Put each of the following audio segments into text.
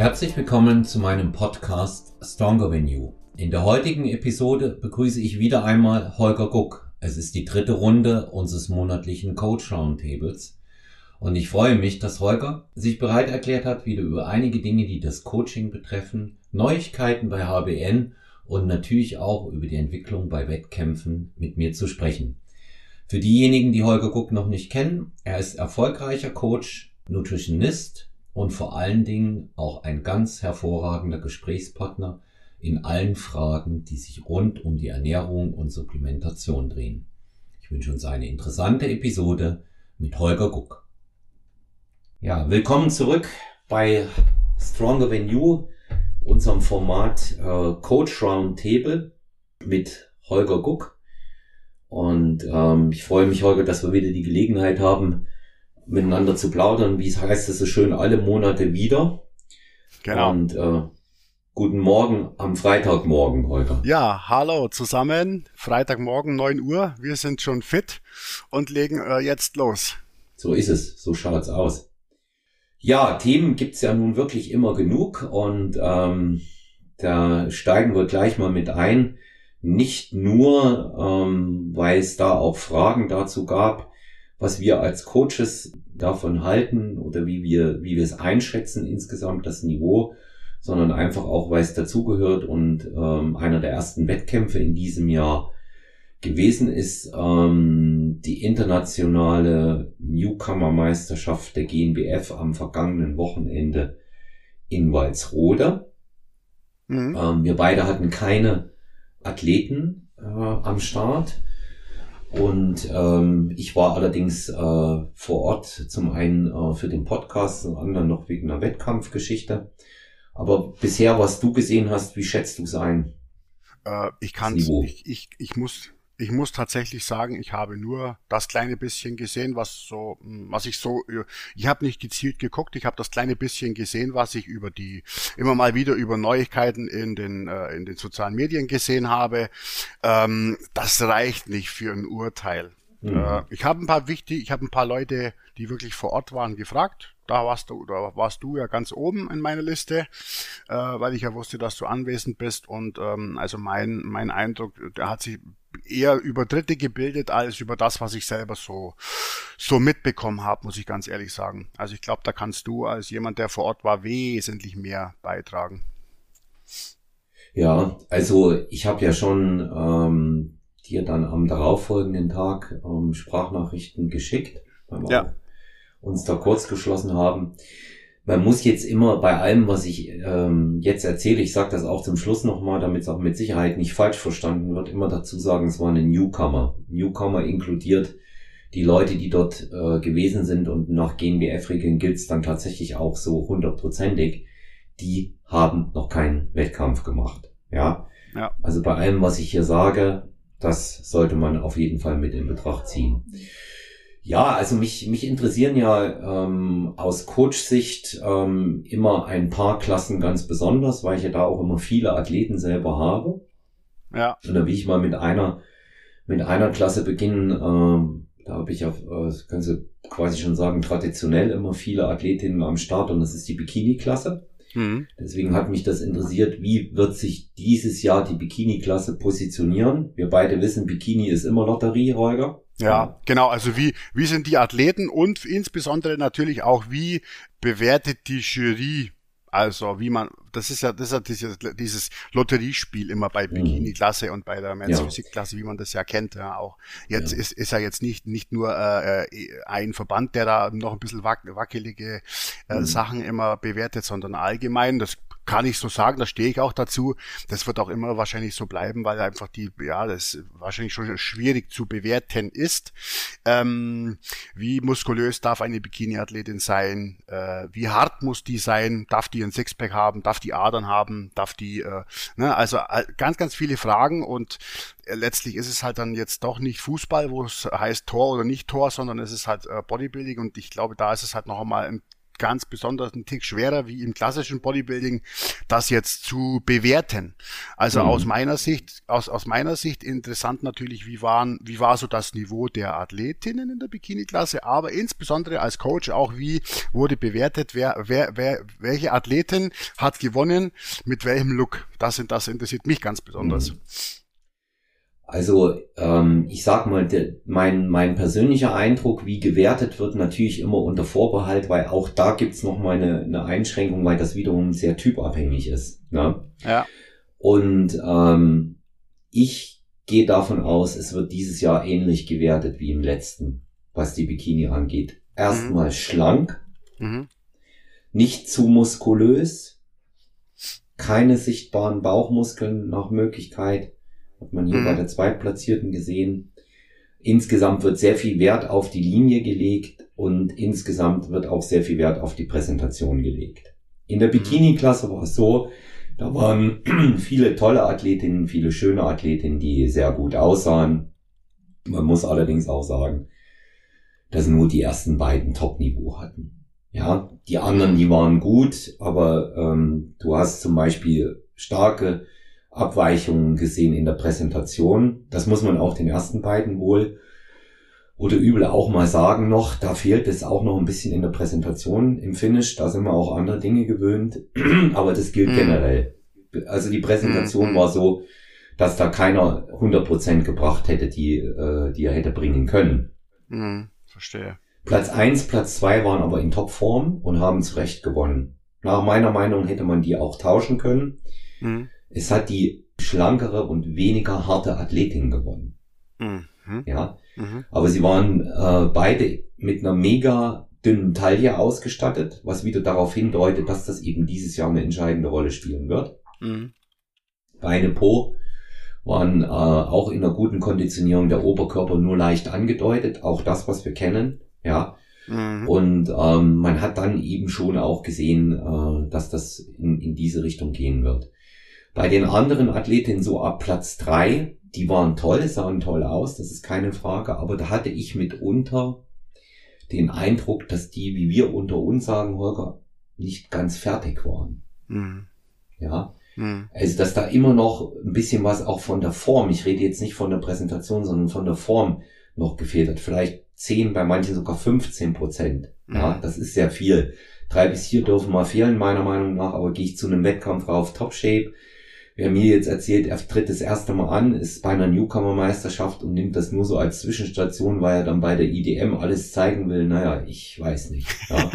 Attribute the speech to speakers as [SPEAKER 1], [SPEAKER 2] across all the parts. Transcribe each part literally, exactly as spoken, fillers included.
[SPEAKER 1] Herzlich willkommen zu meinem Podcast Stronger Than You. In der heutigen Episode begrüße ich wieder einmal Holger Guck. Es ist die dritte Runde unseres monatlichen Coach Roundtables und ich freue mich, dass Holger sich bereit erklärt hat, wieder über einige Dinge, die das Coaching betreffen, Neuigkeiten bei H B N und natürlich auch über die Entwicklung bei Wettkämpfen mit mir zu sprechen. Für diejenigen, die Holger Guck noch nicht kennen, er ist erfolgreicher Coach, Nutritionist und vor allen Dingen auch ein ganz hervorragender Gesprächspartner in allen Fragen, die sich rund um die Ernährung und Supplementation drehen. Ich wünsche uns eine interessante Episode mit Holger Guck. Ja, willkommen zurück bei Stronger Than You, unserem Format äh, Coach Roundtable mit Holger Guck. Und ähm, ich freue mich, Holger, dass wir wieder die Gelegenheit haben, miteinander zu plaudern. Wie es heißt, es so schön, alle Monate wieder.
[SPEAKER 2] Genau.
[SPEAKER 1] Und äh, guten Morgen am Freitagmorgen, Holger.
[SPEAKER 2] Ja, hallo zusammen. Freitagmorgen neun Uhr. Wir sind schon fit und legen äh, jetzt los.
[SPEAKER 1] So ist es. So schaut's aus. Ja, Themen gibt's ja nun wirklich immer genug und ähm, da steigen wir gleich mal mit ein. Nicht nur, ähm, weil es da auch Fragen dazu gab, was wir als Coaches davon halten oder wie wir wie wir es einschätzen insgesamt, das Niveau, sondern einfach auch, weil es dazugehört und ähm, einer der ersten Wettkämpfe in diesem Jahr gewesen ist, ähm, die internationale Newcomer-Meisterschaft der G N B F am vergangenen Wochenende in Walsrode. Mhm. Ähm, wir beide hatten keine Athleten äh, am Start. Und ähm, ich war allerdings äh, vor Ort, zum einen äh, für den Podcast, zum anderen noch wegen einer Wettkampfgeschichte. Aber bisher, was du gesehen hast, wie schätzt du es ein?
[SPEAKER 2] Äh, ich kann ich, ich, ich muss ich muss tatsächlich sagen, ich habe nur das kleine bisschen gesehen, was so, was ich so, ich habe nicht gezielt geguckt, ich habe das kleine bisschen gesehen, was ich über die, immer mal wieder über Neuigkeiten in den äh, in den sozialen Medien gesehen habe. Ähm, das reicht nicht für ein Urteil. Mhm. Äh, ich habe ein paar wichtig, ich habe ein paar Leute, die wirklich vor Ort waren, gefragt. Da warst du, da warst du ja ganz oben in meiner Liste, äh, weil ich ja wusste, dass du anwesend bist. Und ähm, also mein mein Eindruck, der hat sich eher über Dritte gebildet als über das, was ich selber so so mitbekommen habe, muss ich ganz ehrlich sagen. Also ich glaube, da kannst du als jemand, der vor Ort war, wesentlich mehr beitragen.
[SPEAKER 1] Ja, also ich habe ja schon ähm, dir dann am darauffolgenden Tag ähm, Sprachnachrichten geschickt.
[SPEAKER 2] Ja.
[SPEAKER 1] Uns da kurz geschlossen haben. Man muss jetzt immer bei allem, was ich ähm, jetzt erzähle, ich sage das auch zum Schluss nochmal, damit es auch mit Sicherheit nicht falsch verstanden wird, immer dazu sagen, es war eine Newcomer. Newcomer inkludiert die Leute, die dort äh, gewesen sind und nach G N B F-Regeln gilt es dann tatsächlich auch so hundertprozentig. Die haben noch keinen Wettkampf gemacht. Ja?
[SPEAKER 2] Ja.
[SPEAKER 1] Also bei allem, was ich hier sage, das sollte man auf jeden Fall mit in Betracht ziehen. Ja, also mich mich interessieren ja ähm, aus Coach-Sicht ähm, immer ein paar Klassen ganz besonders, weil ich ja da auch immer viele Athleten selber habe.
[SPEAKER 2] Ja.
[SPEAKER 1] Und da will ich mal mit einer mit einer Klasse beginnen. Ähm, da habe ich auf, äh, kannst du quasi schon sagen, traditionell immer viele Athletinnen am Start und das ist die Bikini-Klasse. Mhm. Deswegen hat mich das interessiert, wie wird sich dieses Jahr die Bikini-Klasse positionieren? Wir beide wissen, Bikini ist immer Lotterie, Holger.
[SPEAKER 2] Ja, genau. Also wie wie sind die Athleten und insbesondere natürlich auch, wie bewertet die Jury? Also wie man, das ist ja das ist ja dieses, dieses Lotteriespiel immer bei Bikini-Klasse und bei der Men's Physik-Klasse, wie man das ja kennt. Ja, auch jetzt ja. ist ist ja jetzt nicht nicht nur äh, ein Verband, der da noch ein bisschen wac- wackelige äh, mhm. Sachen immer bewertet, sondern allgemein. Das kann ich so sagen, da stehe ich auch dazu. Das wird auch immer wahrscheinlich so bleiben, weil einfach die, ja, das wahrscheinlich schon schwierig zu bewerten ist. Ähm, wie muskulös darf eine Bikini-Athletin sein? Äh, wie hart muss die sein? Darf die ein Sixpack haben? Darf die Adern haben? Darf die, äh, ne? Also ganz, ganz viele Fragen und äh, letztlich ist es halt dann jetzt doch nicht Fußball, wo es heißt Tor oder nicht Tor, sondern es ist halt äh, Bodybuilding und ich glaube, da ist es halt noch einmal ein ganz besonders ein Tick schwerer wie im klassischen Bodybuilding, das jetzt zu bewerten. Also mhm. aus meiner Sicht, aus, aus meiner Sicht interessant natürlich, wie waren, wie war so das Niveau der Athletinnen in der Bikini-Klasse, aber insbesondere als Coach auch, wie wurde bewertet, wer, wer, wer, welche Athletin hat gewonnen, mit welchem Look. Das, das interessiert mich ganz besonders.
[SPEAKER 1] Mhm. Also ähm, ich sag mal, der, mein mein persönlicher Eindruck, wie gewertet wird, natürlich immer unter Vorbehalt, weil auch da gibt's noch mal eine, eine Einschränkung, weil das wiederum sehr typabhängig ist. Ne?
[SPEAKER 2] Ja.
[SPEAKER 1] Und ähm, ich gehe davon aus, es wird dieses Jahr ähnlich gewertet wie im letzten, was die Bikini angeht. Erstmal mhm. schlank, mhm. nicht zu muskulös, keine sichtbaren Bauchmuskeln nach Möglichkeit. Hat man hier mhm. bei der Zweitplatzierten gesehen. Insgesamt wird sehr viel Wert auf die Linie gelegt und insgesamt wird auch sehr viel Wert auf die Präsentation gelegt. In der Bikini-Klasse war es so, da waren viele tolle Athletinnen, viele schöne Athletinnen, die sehr gut aussahen. Man muss allerdings auch sagen, dass nur die ersten beiden Top-Niveau hatten. Ja, die anderen, die waren gut, aber ähm, du hast zum Beispiel starke Abweichungen gesehen in der Präsentation. Das muss man auch den ersten beiden wohl oder übel auch mal sagen noch. Da fehlt es auch noch ein bisschen in der Präsentation im Finish. Da sind wir auch andere Dinge gewöhnt. Aber das gilt mhm. generell. Also die Präsentation mhm. war so, dass da keiner hundert Prozent gebracht hätte, die, äh, die er hätte bringen können.
[SPEAKER 2] Mhm. Verstehe.
[SPEAKER 1] Platz eins, Platz zwei waren aber in Topform und haben zu Recht gewonnen. Nach meiner Meinung hätte man die auch tauschen können. Mhm. Es hat die schlankere und weniger harte Athletin gewonnen. Mhm. Ja, mhm. aber sie waren äh, beide mit einer mega dünnen Taille ausgestattet, was wieder darauf hindeutet, dass das eben dieses Jahr eine entscheidende Rolle spielen wird. Mhm. Beine, Po waren äh, auch in einer guten Konditionierung, der Oberkörper nur leicht angedeutet, auch das, was wir kennen. Ja. Mhm. Und ähm, man hat dann eben schon auch gesehen, äh, dass das in, in diese Richtung gehen wird. Bei den anderen Athletinnen so ab Platz drei, die waren toll, sahen toll aus, das ist keine Frage, aber da hatte ich mitunter den Eindruck, dass die, wie wir unter uns sagen, Holger, nicht ganz fertig waren. Mhm. Ja, mhm. Also dass da immer noch ein bisschen was auch von der Form, ich rede jetzt nicht von der Präsentation, sondern von der Form noch gefehlt hat. Vielleicht zehn, bei manchen sogar fünfzehn Prozent. Mhm. Ja, das ist sehr viel. Drei bis vier dürfen mal fehlen, meiner Meinung nach, aber gehe ich zu einem Wettkampf rauf, Top Shape. Wer mir jetzt erzählt, er tritt das erste Mal an, ist bei einer Newcomer-Meisterschaft und nimmt das nur so als Zwischenstation, weil er dann bei der I D M alles zeigen will, naja, ich weiß nicht. Ja,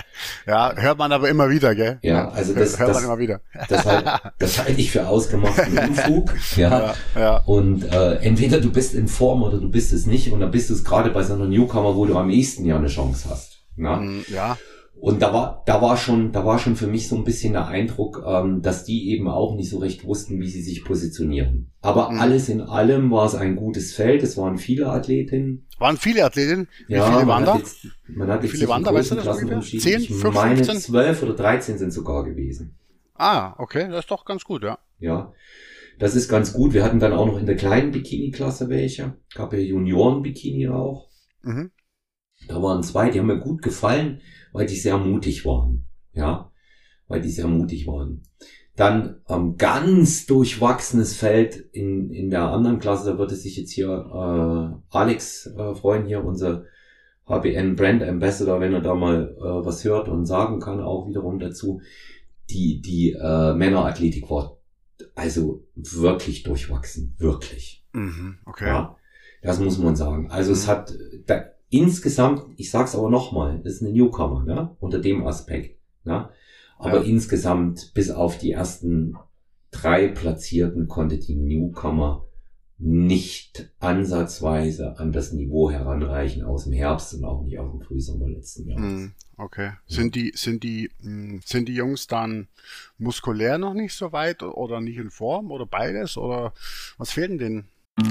[SPEAKER 2] ja hört man aber immer wieder, gell?
[SPEAKER 1] Ja, also das,
[SPEAKER 2] hört
[SPEAKER 1] das,
[SPEAKER 2] man immer wieder.
[SPEAKER 1] das, halt, das halte ich für ausgemachten Unfug. Ja, ja, ja. Und äh, entweder du bist in Form oder du bist es nicht und dann bist du es gerade bei so einer Newcomer, wo du am ehesten ja eine Chance hast. Ja.
[SPEAKER 2] Ja.
[SPEAKER 1] Und da war, da war schon, da war schon für mich so ein bisschen der Eindruck, ähm, dass die eben auch nicht so recht wussten, wie sie sich positionieren. Aber mhm. alles in allem war es ein gutes Feld. Es waren viele Athletinnen.
[SPEAKER 2] Waren viele Athletinnen? Wie
[SPEAKER 1] ja,
[SPEAKER 2] viele waren da?
[SPEAKER 1] Jetzt, man hat
[SPEAKER 2] Wie
[SPEAKER 1] jetzt
[SPEAKER 2] viele waren da? Weißt du das ungefähr? zehn,
[SPEAKER 1] fünf, fünfzehn? Meine
[SPEAKER 2] fünfzehn?
[SPEAKER 1] zwölf oder dreizehn sind sogar gewesen.
[SPEAKER 2] Ah, okay, das ist doch ganz gut, ja.
[SPEAKER 1] Ja, das ist ganz gut. Wir hatten dann auch noch in der kleinen Bikini-Klasse welche. Gab ja Junioren-Bikini auch. Mhm. Da waren zwei, die haben mir gut gefallen, weil die sehr mutig waren. Ja, weil die sehr mutig waren. Dann ähm, ganz durchwachsenes Feld in in der anderen Klasse, da würde sich jetzt hier äh, Alex äh, freuen, hier unser H B N Brand Ambassador, wenn er da mal äh, was hört und sagen kann, auch wiederum dazu. Die die äh, Männerathletik war also wirklich durchwachsen, wirklich.
[SPEAKER 2] Mhm, okay.
[SPEAKER 1] Ja, das muss man sagen. Also mhm. es hat da, insgesamt, ich sag's aber nochmal, das ist eine Newcomer, ne? Unter dem Aspekt, ne? Aber ja. insgesamt, bis auf die ersten drei Platzierten, konnte die Newcomer nicht ansatzweise an das Niveau heranreichen aus dem Herbst und auch nicht aus dem Frühsommer letzten Jahres.
[SPEAKER 2] Okay. Ja. Sind die, sind die, sind die Jungs dann muskulär noch nicht so weit oder nicht in Form oder beides oder was fehlt denn denen?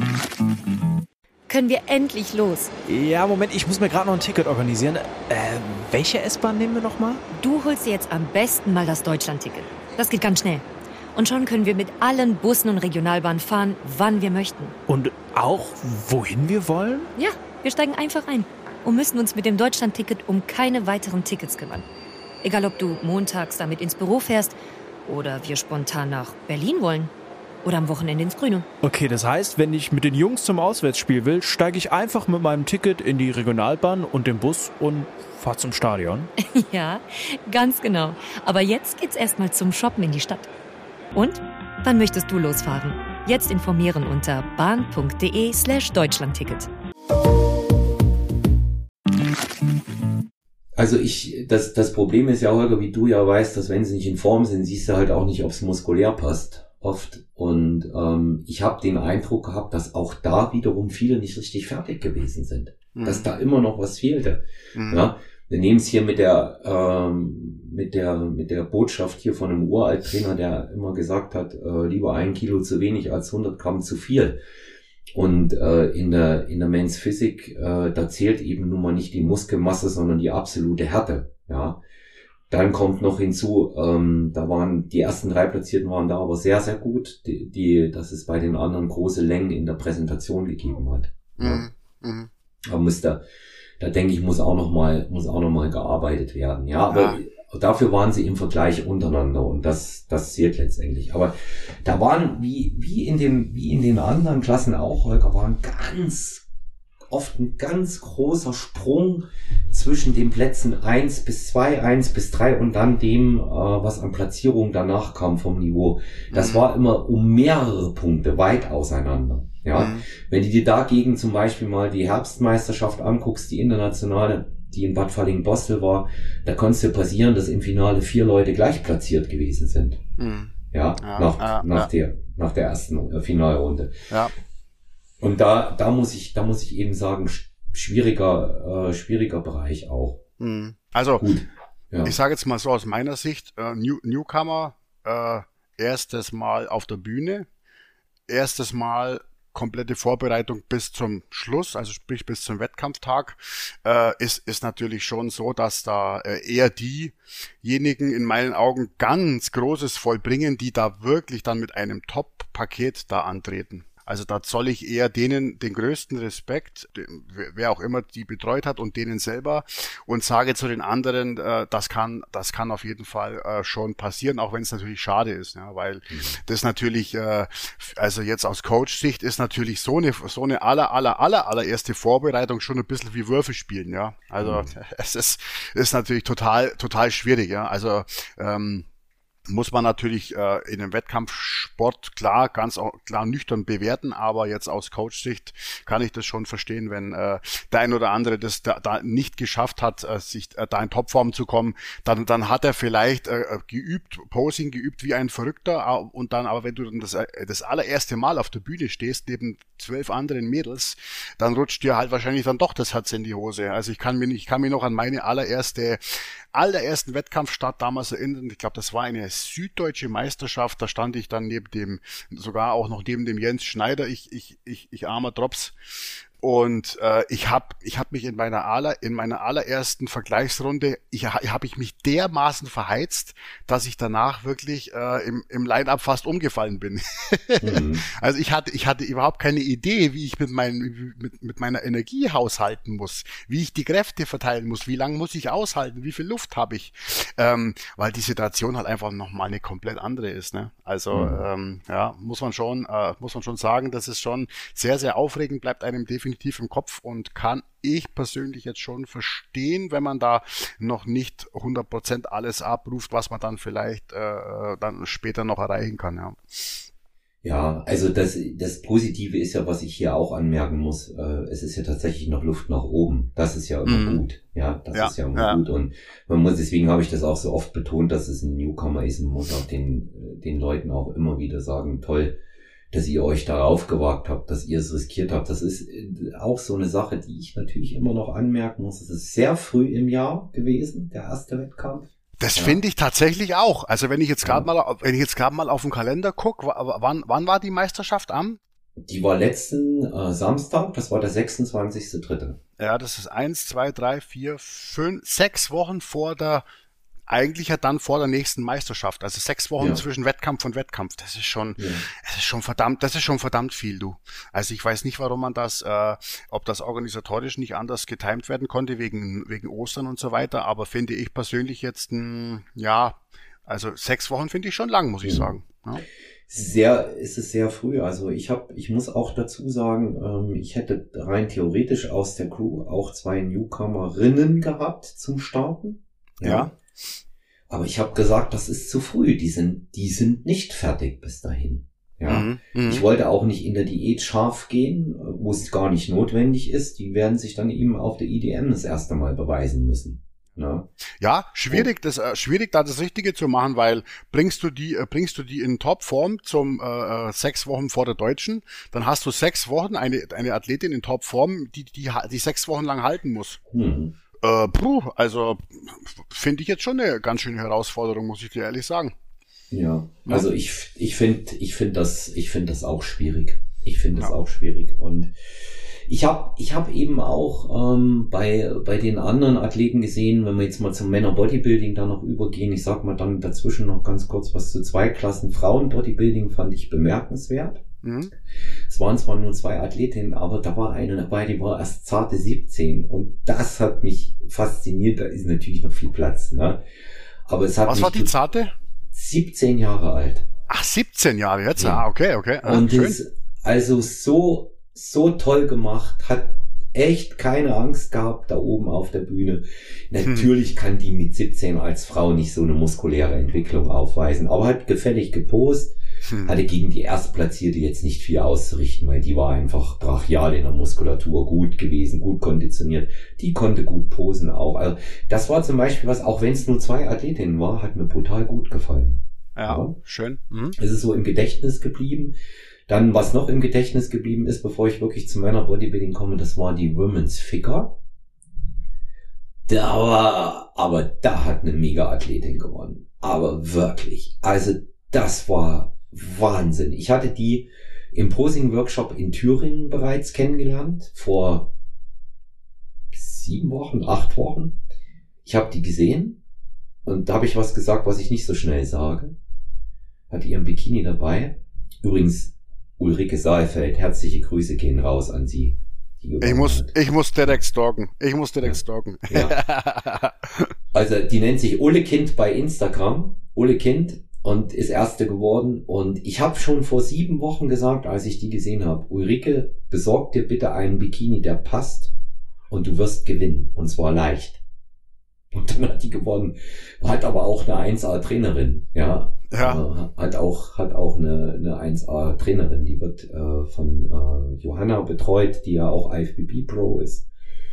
[SPEAKER 3] Können wir endlich los?
[SPEAKER 4] Ja, Moment, ich muss mir gerade noch ein Ticket organisieren. Äh, welche S-Bahn nehmen wir nochmal?
[SPEAKER 3] Du holst dir jetzt am besten mal das Deutschland-Ticket. Das geht ganz schnell. Und schon können wir mit allen Bussen und Regionalbahnen fahren, wann wir möchten.
[SPEAKER 4] Und auch, wohin wir wollen?
[SPEAKER 3] Ja, wir steigen einfach ein und müssen uns mit dem Deutschland-Ticket um keine weiteren Tickets kümmern. Egal, ob du montags damit ins Büro fährst oder wir spontan nach Berlin wollen. Oder am Wochenende ins Grüne.
[SPEAKER 4] Okay, das heißt, wenn ich mit den Jungs zum Auswärtsspiel will, steige ich einfach mit meinem Ticket in die Regionalbahn und den Bus und fahre zum Stadion.
[SPEAKER 3] Ja, ganz genau. Aber jetzt geht's erstmal zum Shoppen in die Stadt. Und? Wann möchtest du losfahren? Jetzt informieren unter bahn.de slash Deutschlandticket.
[SPEAKER 1] Also ich, das, das Problem ist ja, Holger, wie du ja weißt, dass wenn sie nicht in Form sind, siehst du halt auch nicht, ob es muskulär passt. Oft. Und ähm, ich habe den Eindruck gehabt, dass auch da wiederum viele nicht richtig fertig gewesen sind. Mhm. Dass da immer noch was fehlte. Mhm. Ja, wir nehmen es hier mit der ähm, mit der mit der Botschaft hier von einem Uralt-Trainer, der immer gesagt hat, äh, lieber ein Kilo zu wenig als hundert Gramm zu viel. Und äh, in der in der Men's Physik, äh, da zählt eben nun mal nicht die Muskelmasse, sondern die absolute Härte. Ja. Dann kommt noch hinzu, ähm, da waren die ersten drei Platzierten waren da aber sehr, sehr gut, die, die dass es bei den anderen große Längen in der Präsentation gegeben hat. Ja. Mhm. Aber muss da, da denke ich, muss auch noch mal, muss auch noch mal gearbeitet werden. Ja, aber ja. Dafür waren sie im Vergleich untereinander und das, das zählt letztendlich. Aber da waren, wie, wie in den, wie in den anderen Klassen auch, Holger, waren ganz oft ein ganz großer Sprung zwischen den Plätzen eins bis zwei, eins bis drei und dann dem, äh, was an Platzierung danach kam vom Niveau. Das mhm. war immer um mehrere Punkte weit auseinander. Ja, mhm. Wenn du dir dagegen zum Beispiel mal die Herbstmeisterschaft anguckst, die internationale, die in Bad Falling-Bostel war, da konnte es dir passieren, dass im Finale vier Leute gleich platziert gewesen sind. Mhm. Ja, ja, nach, ja, nach ja. der, nach der ersten äh, Finalrunde. Ja. Und da, da muss ich, da muss ich eben sagen, schwieriger, äh, schwieriger Bereich auch.
[SPEAKER 2] Also, Gut, ja. Ich sage jetzt mal so aus meiner Sicht, äh, New, Newcomer, äh, erstes Mal auf der Bühne, erstes Mal komplette Vorbereitung bis zum Schluss, also sprich bis zum Wettkampftag, äh, ist, ist natürlich schon so, dass da äh, eher diejenigen in meinen Augen ganz Großes vollbringen, die da wirklich dann mit einem Top-Paket da antreten. Also da zoll ich eher denen den größten Respekt, wer auch immer die betreut hat und denen selber, und sage zu den anderen, äh, das kann das kann auf jeden Fall äh, schon passieren, auch wenn es natürlich schade ist, ja, weil mhm. das natürlich, äh, also jetzt aus Coach-Sicht ist natürlich so eine so eine aller aller aller allererste Vorbereitung schon ein bisschen wie Würfel spielen, ja. Also mhm. es ist ist natürlich total total schwierig, ja. Also ähm, muss man natürlich äh, in einem Wettkampfsport klar, ganz auch, klar nüchtern bewerten, aber jetzt aus Coach-Sicht kann ich das schon verstehen, wenn äh, der ein oder andere das da, da nicht geschafft hat, äh, sich äh, da in Topform zu kommen, dann dann hat er vielleicht äh, geübt, Posing geübt wie ein Verrückter, und dann aber wenn du dann das, das allererste Mal auf der Bühne stehst, neben zwölf anderen Mädels, dann rutscht dir halt wahrscheinlich dann doch das Herz in die Hose. Also ich kann mir nicht, ich kann mich noch an meine allererste allerersten Wettkampfstart damals erinnern. Ich glaube, das war eine süddeutsche Meisterschaft. Da stand ich dann neben dem, sogar auch noch neben dem Jens Schneider, ich, ich, ich, ich armer Drops. Und äh, ich habe ich hab mich in meiner aller in meiner allerersten Vergleichsrunde, ich habe ich mich dermaßen verheizt, dass ich danach wirklich äh, im im Line-Up fast umgefallen bin. Mhm. Also ich hatte ich hatte überhaupt keine Idee, wie ich mit meinen mit mit meiner Energie haushalten muss, wie ich die Kräfte verteilen muss, wie lange muss ich aushalten, wie viel Luft habe ich, ähm, weil die Situation halt einfach noch mal eine komplett andere ist, ne? Also mhm. ähm, ja, muss man schon äh, muss man schon sagen, das ist schon sehr sehr aufregend, bleibt einem definitiv definitiv im Kopf und kann ich persönlich jetzt schon verstehen, wenn man da noch nicht hundert Prozent alles abruft, was man dann vielleicht äh, dann später noch erreichen kann, ja.
[SPEAKER 1] Ja, also das, das Positive ist ja, was ich hier auch anmerken muss, äh, es ist ja tatsächlich noch Luft nach oben. Das ist ja immer mm. gut. Ja, das ja, ist ja immer ja. gut. Und man muss, deswegen habe ich das auch so oft betont, dass es ein Newcomer ist und muss auch den, den Leuten auch immer wieder sagen, toll, dass ihr euch darauf gewagt habt, dass ihr es riskiert habt. Das ist auch so eine Sache, die ich natürlich immer noch anmerken muss. Es ist sehr früh im Jahr gewesen, der erste Wettkampf.
[SPEAKER 2] Das ja. finde ich tatsächlich auch. Also wenn ich jetzt gerade ja. mal, wenn ich jetzt gerade mal auf den Kalender gucke, wann, wann war die Meisterschaft am?
[SPEAKER 1] Die war letzten äh, Samstag, das war der sechsundzwanzigster dritte
[SPEAKER 2] Ja, das ist eins, zwei, drei, vier, fünf, sechs Wochen vor der eigentlich ja dann vor der nächsten Meisterschaft, also sechs Wochen
[SPEAKER 1] Ja.
[SPEAKER 2] zwischen Wettkampf und Wettkampf. Das ist schon,
[SPEAKER 1] Ja.
[SPEAKER 2] es ist schon verdammt, das ist schon verdammt viel, du. Also ich weiß nicht, warum man das, äh, ob das organisatorisch nicht anders getimt werden konnte wegen wegen Ostern und so weiter. Aber finde ich persönlich jetzt, ein, ja, also sechs Wochen finde ich schon lang, muss ich
[SPEAKER 1] Ja.
[SPEAKER 2] sagen. Ja.
[SPEAKER 1] Sehr, ist es sehr früh. Also ich habe, ich muss auch dazu sagen, ähm, ich hätte rein theoretisch aus der Crew auch zwei Newcomerinnen gehabt zum Starten.
[SPEAKER 2] Ja.
[SPEAKER 1] Aber ich habe gesagt, das ist zu früh. Die sind, die sind nicht fertig bis dahin. Ja.
[SPEAKER 2] Mhm. Mhm.
[SPEAKER 1] Ich wollte auch nicht in der Diät scharf gehen, wo es gar nicht notwendig ist. Die werden sich dann eben auf der I D M das erste Mal beweisen müssen. Ja.
[SPEAKER 2] Ja, schwierig, das äh, schwierig, da das Richtige zu machen, weil bringst du die, äh, bringst du die in Topform zum äh, äh, sechs Wochen vor der Deutschen, dann hast du sechs Wochen eine eine Athletin in Topform, die die die sechs Wochen lang halten muss.
[SPEAKER 1] Hm.
[SPEAKER 2] Äh, puh, also finde ich jetzt schon eine ganz schöne Herausforderung, muss ich dir ehrlich sagen.
[SPEAKER 1] Ja, also ich, ich finde, ich finde das, ich finde das auch schwierig. Ich finde das
[SPEAKER 2] Ja.
[SPEAKER 1] auch schwierig. Und ich habe, ich habe eben auch ähm, bei bei den anderen Athleten gesehen, wenn wir jetzt mal zum Männer Bodybuilding da noch übergehen, ich sag mal dann dazwischen noch ganz kurz was zu zwei Klassen Frauen Bodybuilding, fand ich bemerkenswert.
[SPEAKER 2] Mhm.
[SPEAKER 1] Es waren zwar nur zwei Athletinnen, aber da war eine dabei, die war erst zarte siebzehn und das hat mich fasziniert. Da ist natürlich noch viel Platz, ne? Aber es hat
[SPEAKER 2] Was
[SPEAKER 1] mich
[SPEAKER 2] war die Zarte?
[SPEAKER 1] siebzehn Jahre alt.
[SPEAKER 2] Ach, siebzehn Jahre jetzt?
[SPEAKER 1] Ja.
[SPEAKER 2] Ah, okay, okay. Ah,
[SPEAKER 1] Und
[SPEAKER 2] schön.
[SPEAKER 1] das, also so, so toll gemacht, hat echt keine Angst gehabt da oben auf der Bühne. Natürlich kann die mit siebzehn als Frau nicht so eine muskuläre Entwicklung aufweisen, aber hat gefällig gepost,
[SPEAKER 2] Hm.
[SPEAKER 1] hatte gegen die Erstplatzierte jetzt nicht viel auszurichten, weil die war einfach brachial in der Muskulatur gut gewesen, gut konditioniert. Die konnte gut posen auch. Also das war zum Beispiel was, auch wenn es nur zwei Athletinnen war, hat mir brutal gut gefallen.
[SPEAKER 2] Ja,
[SPEAKER 1] Ja.
[SPEAKER 2] schön. Mhm.
[SPEAKER 1] Es ist so im Gedächtnis geblieben. Dann, was noch im Gedächtnis geblieben ist, bevor ich wirklich zu meiner Bodybuilding komme, das war die Women's Figure. Da war, aber da hat eine Mega-Athletin gewonnen. Aber wirklich. Also, das war Wahnsinn. Ich hatte die im Posing-Workshop in Thüringen bereits kennengelernt. Vor sieben Wochen, acht Wochen. Ich habe die gesehen. Und da habe ich was gesagt, was ich nicht so schnell sage. Hatte ihren Bikini dabei. Übrigens, Ulrike Saalfeld, herzliche Grüße gehen raus an sie. Die
[SPEAKER 2] Ich
[SPEAKER 1] gewonnen
[SPEAKER 2] muss,
[SPEAKER 1] hat.
[SPEAKER 2] ich muss direkt stalken. Ich muss direkt
[SPEAKER 1] Ja.
[SPEAKER 2] stalken.
[SPEAKER 1] Ja. Also die nennt sich Ole Kind bei Instagram. Ole Kind und ist Erste geworden. Und ich habe schon vor sieben Wochen gesagt, als ich die gesehen habe, Ulrike, besorg dir bitte einen Bikini, der passt und du wirst gewinnen. Und zwar leicht. Und dann hat die gewonnen. Hat aber auch eine eins A Trainerin, ja.
[SPEAKER 2] Ja.
[SPEAKER 1] Äh, hat auch, hat auch eine, eine eins A Trainerin, die wird äh, von äh, Johanna betreut, die ja auch I F B B Pro ist.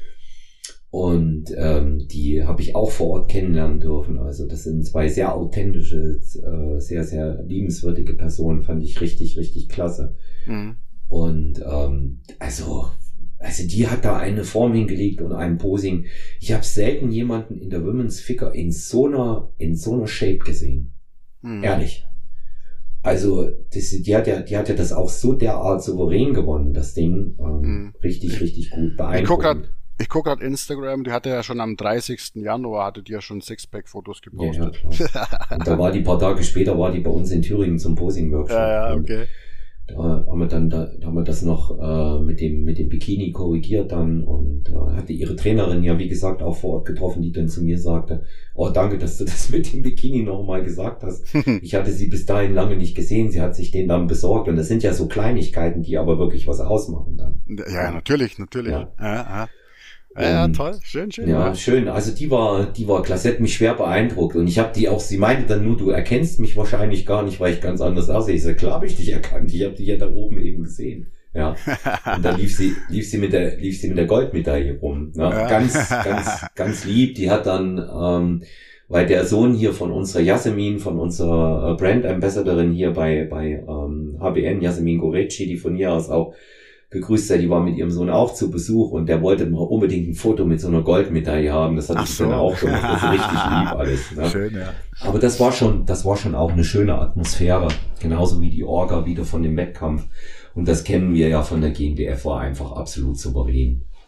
[SPEAKER 1] Und ähm, die habe ich auch vor Ort kennenlernen dürfen. Also das sind zwei sehr authentische, äh, sehr, sehr liebenswürdige Personen, fand ich richtig, richtig klasse.
[SPEAKER 2] Mhm.
[SPEAKER 1] Und ähm, also, also die hat da eine Form hingelegt und ein Posing. Ich habe selten jemanden in der Women's Figure in so einer, in so einer Shape gesehen.
[SPEAKER 2] Mhm.
[SPEAKER 1] Ehrlich. Also, das, die hat ja, die hat ja das auch so derart souverän gewonnen, das Ding. Ähm,
[SPEAKER 2] Mhm.
[SPEAKER 1] Richtig, richtig gut.
[SPEAKER 2] Ich guck
[SPEAKER 1] Beeindruckend.
[SPEAKER 2] grad, ich guck grad Instagram, die hatte ja schon am dreißigsten Januar, hatte die ja schon Sixpack-Fotos
[SPEAKER 1] Ja, ja,
[SPEAKER 2] gepostet.
[SPEAKER 1] klar. Und da war die paar Tage später, war die bei uns in Thüringen zum Posing-Workshop.
[SPEAKER 2] Ja, ja,
[SPEAKER 1] Und
[SPEAKER 2] okay.
[SPEAKER 1] Da haben wir dann, da, da haben wir das noch äh, mit dem mit dem Bikini korrigiert dann und äh, hatte ihre Trainerin ja wie gesagt auch vor Ort getroffen, die dann zu mir sagte, oh danke, dass du das mit dem Bikini nochmal gesagt hast. Ich hatte sie bis dahin lange nicht gesehen, sie hat sich den dann besorgt und das sind ja so Kleinigkeiten, die aber wirklich was ausmachen dann.
[SPEAKER 2] Ja, natürlich, natürlich.
[SPEAKER 1] Ja.
[SPEAKER 2] Ja, ja. Ja, ja,
[SPEAKER 1] Und-
[SPEAKER 2] toll, schön, schön.
[SPEAKER 1] Ja, schön. Also die war, die war klasse, hat mich schwer beeindruckt. Und ich habe die auch, sie meinte dann nur, du erkennst mich wahrscheinlich gar nicht, weil ich ganz anders aussehe. Ich sag, klar habe ich dich erkannt. Ich habe dich ja da oben eben gesehen. Ja. Und da lief sie, lief sie mit der, lief sie mit der Goldmedaille rum. Ne?
[SPEAKER 2] Ja.
[SPEAKER 1] Ganz, ganz, ganz lieb. Die hat dann, ähm, weil der Sohn hier von unserer Jasmin, von unserer äh, Brand Ambassadorin hier bei, bei ähm, H B N, Jasmin Gorecci, die von hier aus auch gegrüßt sei, die war mit ihrem Sohn auch zu Besuch und der wollte mal unbedingt ein Foto mit so einer Goldmedaille haben. Das hat
[SPEAKER 2] Ach
[SPEAKER 1] ich
[SPEAKER 2] so.
[SPEAKER 1] dann auch gemacht. Das ist richtig lieb alles. Ne?
[SPEAKER 2] Schön, ja.
[SPEAKER 1] Aber das war schon, das war schon auch eine schöne Atmosphäre. Genauso wie die Orga wieder von dem Wettkampf. Und das kennen wir ja von der G N B F, war einfach absolut souverän.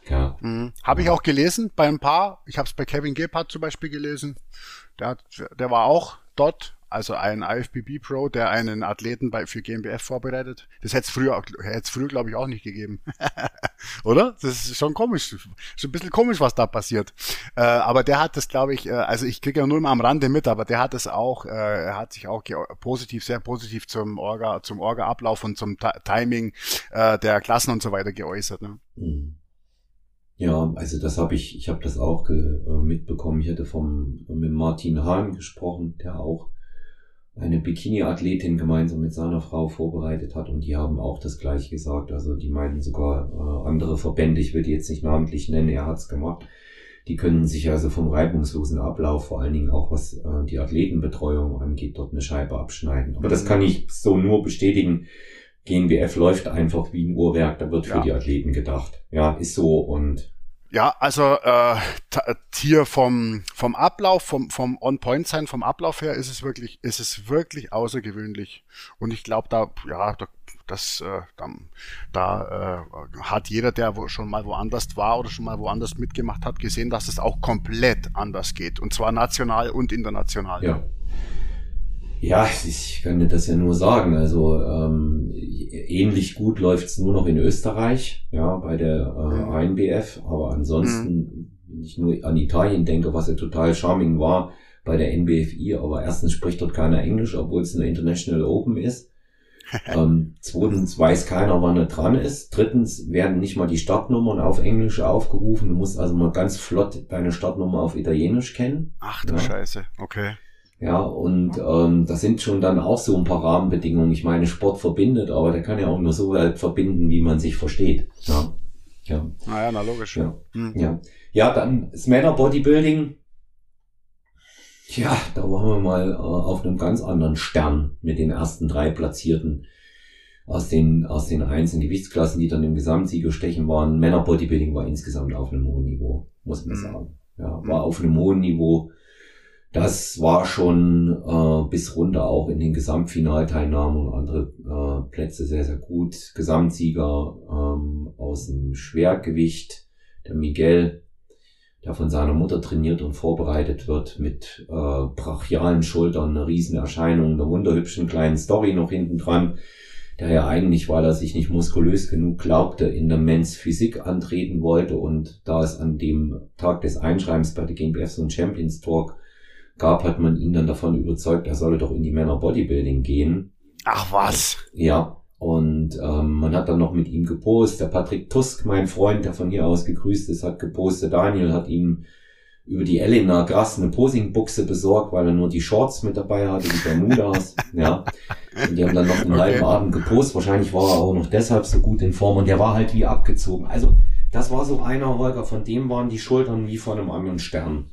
[SPEAKER 1] Ja.
[SPEAKER 2] Mhm. Habe ich auch gelesen bei ein paar. Ich habe es bei Kevin Gebhardt zum Beispiel gelesen. Der, hat, der war auch dort, also ein I F B B Pro, der einen Athleten bei, für G m B F vorbereitet. Das hätte es früher, hätte es früher glaube ich auch nicht gegeben. Oder? Das ist schon komisch. Schon ein bisschen komisch, was da passiert. Äh, aber der hat das, glaube ich, äh, also ich kriege ja nur mal am Rande mit, aber der hat es auch, äh, er hat sich auch positiv, sehr positiv zum Orga, zum Orga-Ablauf und zum Ta- Timing äh, der Klassen und so weiter geäußert. Ne?
[SPEAKER 1] Mhm. Ja, also das habe ich, ich habe das auch ge, äh, mitbekommen. Ich hatte vom mit Martin Hahn gesprochen, der auch eine Bikini-Athletin gemeinsam mit seiner Frau vorbereitet hat, und die haben auch das Gleiche gesagt. Also die meinten sogar äh, andere Verbände, ich will die jetzt nicht namentlich nennen, er hat's gemacht, die können sich also vom reibungslosen Ablauf, vor allen Dingen auch was äh, die Athletenbetreuung angeht, dort eine Scheibe abschneiden. Aber das kann ich so nur bestätigen. G n B F läuft einfach wie ein Uhrwerk, da wird für
[SPEAKER 2] Ja.
[SPEAKER 1] die Athleten gedacht. Ja, ist so. Und
[SPEAKER 2] Ja, also äh, t- hier vom vom Ablauf, vom vom On-Point sein, vom Ablauf her ist es wirklich, ist es wirklich außergewöhnlich. Und ich glaube, da ja, da, das äh, da, da äh, hat jeder, der wo schon mal woanders war oder schon mal woanders mitgemacht hat, gesehen, dass es auch komplett anders geht. Und zwar national und international.
[SPEAKER 1] ja. Ja, ich kann dir das ja nur sagen. Also ähm, ähnlich gut läuft's nur noch in Österreich, ja, bei der äh, A N B F. Aber ansonsten, mhm. wenn ich nur an Italien denke, was ja total charming war bei der N B F I, aber erstens spricht dort keiner Englisch, obwohl es eine International Open ist. ähm, zweitens weiß keiner, wann er dran ist. Drittens werden nicht mal die Startnummern auf Englisch aufgerufen. Du musst also mal ganz flott deine Startnummer auf Italienisch kennen.
[SPEAKER 2] Ach du
[SPEAKER 1] ja.
[SPEAKER 2] Scheiße, okay.
[SPEAKER 1] Ja, und ähm, das sind schon dann auch so ein paar Rahmenbedingungen. Ich meine, Sport verbindet, aber der kann ja auch nur so weit verbinden, wie man sich versteht. Ja, ja.
[SPEAKER 2] Naja, na logisch.
[SPEAKER 1] Ja,
[SPEAKER 2] hm.
[SPEAKER 1] ja. Ja, dann das Männer-Bodybuilding. Ja, da waren wir mal äh, auf einem ganz anderen Stern mit den ersten drei Platzierten aus den aus den einzelnen Gewichtsklassen, die dann im Gesamtsiegerstechen waren. Männer-Bodybuilding war insgesamt auf einem hohen Niveau, muss man
[SPEAKER 2] Mhm.
[SPEAKER 1] sagen. Ja, war auf einem hohen Niveau. Das war schon äh, bis runter auch in den Gesamtfinalteilnahmen und andere äh, Plätze sehr, sehr gut. Gesamtsieger ähm, aus dem Schwergewicht, der Miguel, der von seiner Mutter trainiert und vorbereitet wird mit äh, brachialen Schultern, eine Riesenerscheinung, einer wunderhübschen kleinen Story noch hinten dran, der ja eigentlich, weil er sich nicht muskulös genug glaubte, in der Men's Physik antreten wollte, und da es an dem Tag des Einschreibens bei der G m B F so einen Champions Talk gab, hat man ihn dann davon überzeugt, er solle doch in die Männer Bodybuilding gehen.
[SPEAKER 2] Ach was.
[SPEAKER 1] Ja, und ähm, man hat dann noch mit ihm gepostet. Der Patrick Tusk, mein Freund, der von hier aus gegrüßt ist, hat gepostet. Daniel hat ihm über die Elena Grass eine Posingbuchse besorgt, weil er nur die Shorts mit dabei hatte, die Bermudas. Ja, und die haben dann noch einen
[SPEAKER 2] Okay.
[SPEAKER 1] halben Abend gepostet. Wahrscheinlich war er auch noch deshalb so gut in Form, und der war halt wie abgezogen. Also das war so einer, Holger, von dem waren die Schultern wie von einem anderen Stern.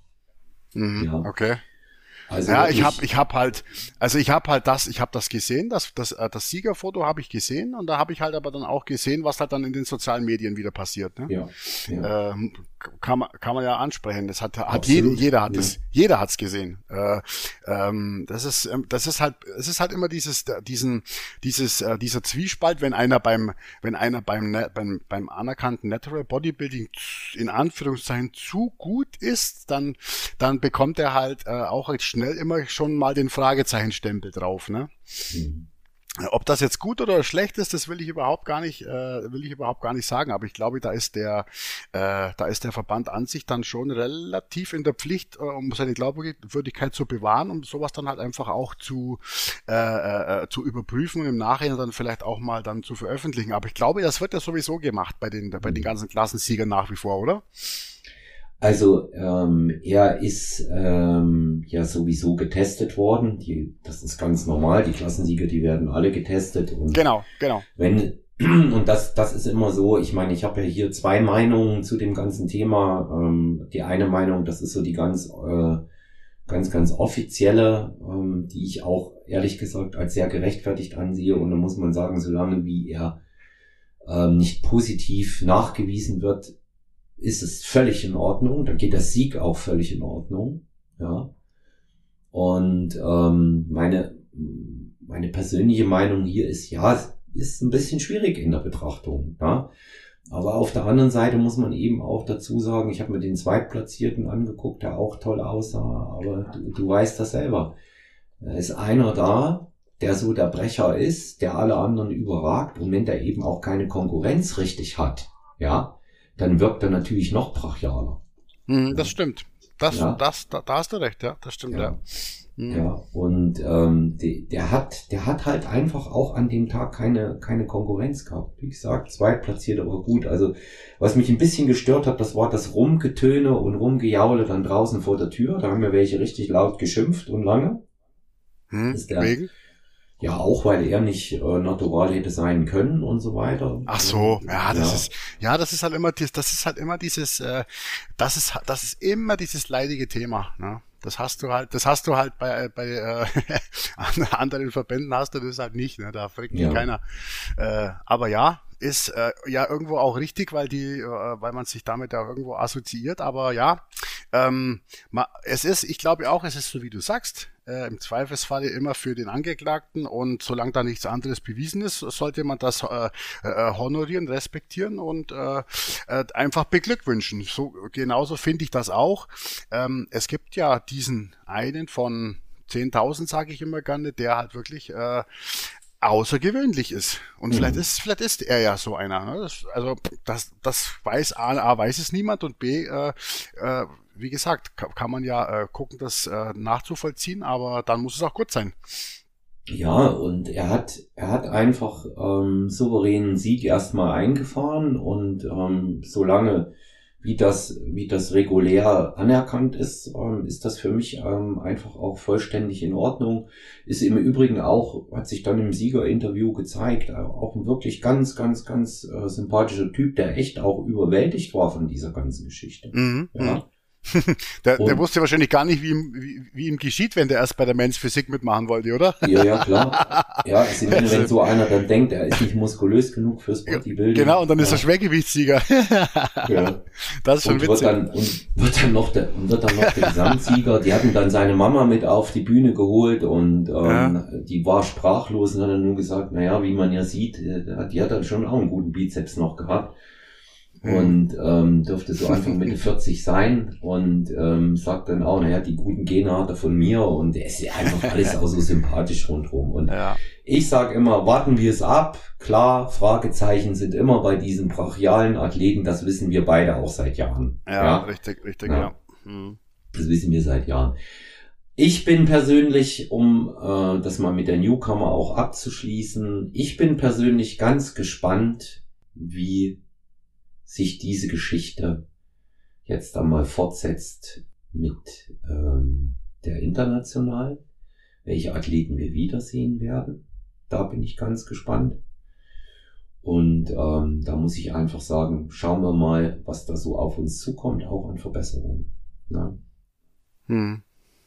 [SPEAKER 2] Mhm.
[SPEAKER 1] Ja.
[SPEAKER 2] Okay.
[SPEAKER 1] Also
[SPEAKER 2] Ja, ich
[SPEAKER 1] wirklich-
[SPEAKER 2] habe ich hab halt, also ich habe halt das, ich habe das gesehen, das, das, äh, das Siegerfoto habe ich gesehen, und da habe ich halt aber dann auch gesehen, was halt dann in den sozialen Medien wieder passiert. Ne?
[SPEAKER 1] Ja, ja.
[SPEAKER 2] Ähm, kann man kann man ja ansprechen. Das hat hat
[SPEAKER 1] Absolut,
[SPEAKER 2] jeder jeder hat
[SPEAKER 1] ja.
[SPEAKER 2] es jeder hat's gesehen. Äh, ähm, das ist ähm, das ist halt es ist halt immer dieses diesen dieses äh, dieser Zwiespalt, wenn einer beim wenn einer beim ne- beim beim anerkannten Natural Bodybuilding in Anführungszeichen zu gut ist, dann dann bekommt er halt äh, auch recht schnell immer schon mal den Fragezeichenstempel drauf, ne?
[SPEAKER 1] Mhm.
[SPEAKER 2] Ob das jetzt gut oder schlecht ist, das will ich überhaupt gar nicht, äh, will ich überhaupt gar nicht sagen. Aber ich glaube, da ist der, äh, da ist der Verband an sich dann schon relativ in der Pflicht, äh, um seine Glaubwürdigkeit zu bewahren, um sowas dann halt einfach auch zu, äh, äh, zu überprüfen und im Nachhinein dann vielleicht auch mal dann zu veröffentlichen. Aber ich glaube, das wird ja sowieso gemacht bei den, bei den ganzen Klassensiegern nach wie vor, oder?
[SPEAKER 1] Also ähm, er ist ähm, ja sowieso getestet worden. Die, das ist ganz normal. Die Klassensieger, die werden alle getestet. Und
[SPEAKER 2] Genau, genau.
[SPEAKER 1] wenn und das das ist immer so. Ich meine, ich habe ja hier zwei Meinungen zu dem ganzen Thema. Ähm, die eine Meinung, das ist so die ganz äh, ganz ganz offizielle, ähm, die ich auch ehrlich gesagt als sehr gerechtfertigt ansehe. Und da muss man sagen, solange wie er ähm, nicht positiv nachgewiesen wird, ist es völlig in Ordnung. Dann geht der Sieg auch völlig in Ordnung. Ja. Und ähm, meine meine persönliche Meinung hier ist, ja, ist ein bisschen schwierig in der Betrachtung. Ja. Aber auf der anderen Seite muss man eben auch dazu sagen, ich habe mir den Zweitplatzierten angeguckt, der auch toll aussah, aber du, du weißt das selber. Da ist einer da, der so der Brecher ist, der alle anderen überragt, und wenn der eben auch keine Konkurrenz richtig hat, ja, dann wirkt er natürlich noch brachialer.
[SPEAKER 2] Mhm, das stimmt. Das,
[SPEAKER 1] ja.
[SPEAKER 2] das, da, da hast du recht, ja, das stimmt, ja. ja. Mhm.
[SPEAKER 1] Ja, und ähm, de, der hat, der hat halt einfach auch an dem Tag keine, keine Konkurrenz gehabt. Wie gesagt, zweitplatziert, aber gut. Also, was mich ein bisschen gestört hat, das war das Rumgetöne und Rumgejaule dann draußen vor der Tür. Da haben wir welche richtig laut geschimpft und lange.
[SPEAKER 2] Hm,
[SPEAKER 1] ist der,
[SPEAKER 2] wegen?
[SPEAKER 1] Ja, auch weil er nicht äh, natural hätte sein können und so weiter.
[SPEAKER 2] Ach so, ja, das
[SPEAKER 1] ja.
[SPEAKER 2] ist, ja, das ist halt immer, das ist halt immer dieses, äh, das ist, das ist immer dieses leidige Thema, ne? Das hast du halt, das hast du halt bei, bei äh, anderen Verbänden hast du das halt nicht, ne? Da fragt ja. keiner. Äh, aber ja, ist äh, ja irgendwo auch richtig, weil die, äh, weil man sich damit ja irgendwo assoziiert. Aber ja, ähm, ma, es ist, ich glaube auch, es ist so wie du sagst, äh, im Zweifelsfall immer für den Angeklagten, und solange da nichts anderes bewiesen ist, sollte man das äh, äh, honorieren, respektieren und äh, äh, einfach beglückwünschen. So genauso finde ich das auch. Ähm, es gibt ja diesen einen von zehntausend, sage ich immer gerne, der halt wirklich äh, außergewöhnlich ist. Und mhm. vielleicht ist vielleicht ist er ja so einer. Ne? Das, also das das weiß A, A weiß es niemand, und B äh, äh, wie gesagt, kann, kann man ja äh, gucken, das äh, nachzuvollziehen, aber dann muss es auch gut sein.
[SPEAKER 1] Ja, und er hat er hat einfach ähm, souveränen Sieg erstmal eingefahren, und ähm, solange wie das wie das regulär anerkannt ist, ähm, ist das für mich ähm, einfach auch vollständig in Ordnung. Ist im Übrigen auch, hat sich dann im Siegerinterview gezeigt, auch ein wirklich ganz, ganz, ganz äh, sympathischer Typ, der echt auch überwältigt war von dieser ganzen Geschichte.
[SPEAKER 2] Mhm.
[SPEAKER 1] Ja.
[SPEAKER 2] der, der wusste wahrscheinlich gar nicht, wie ihm, wie, wie ihm geschieht, wenn der erst bei der Men's Physik mitmachen wollte, oder?
[SPEAKER 1] Ja, ja, klar. Ja, es ist, wenn, wenn so einer dann denkt, er ist nicht muskulös genug fürs Bodybuilding.
[SPEAKER 2] Genau, und dann
[SPEAKER 1] ja.
[SPEAKER 2] ist er Schwergewichtssieger.
[SPEAKER 1] Ja.
[SPEAKER 2] Das ist schon
[SPEAKER 1] und
[SPEAKER 2] witzig.
[SPEAKER 1] Wird dann, und wird dann noch der, wird dann noch der Gesamtsieger. Die hatten dann seine Mama mit auf die Bühne geholt, und ähm, ja. die war sprachlos und hat dann nur gesagt, naja, wie man ja sieht, die hat dann schon auch einen guten Bizeps noch gehabt. Und ähm, dürfte so Anfang Mitte vierzig sein, und ähm, sagt dann auch, naja, die guten Gene hat er von mir, und er ist ja einfach alles auch so sympathisch rundherum. Und
[SPEAKER 2] ja.
[SPEAKER 1] ich sag immer, warten wir es ab. Klar, Fragezeichen sind immer bei diesen brachialen Athleten, das wissen wir beide auch seit Jahren.
[SPEAKER 2] Ja, ja? richtig, richtig, ja. ja. Hm.
[SPEAKER 1] Das wissen wir seit Jahren. Ich bin persönlich, um äh, das mal mit der Newcomer auch abzuschließen, ich bin persönlich ganz gespannt, wie sich diese Geschichte jetzt einmal fortsetzt mit ähm, der International, welche Athleten wir wiedersehen werden. Da bin ich ganz gespannt. Und ähm, da muss ich einfach sagen, schauen wir mal, was da so auf uns zukommt, auch an Verbesserungen. Ja.
[SPEAKER 2] Hm.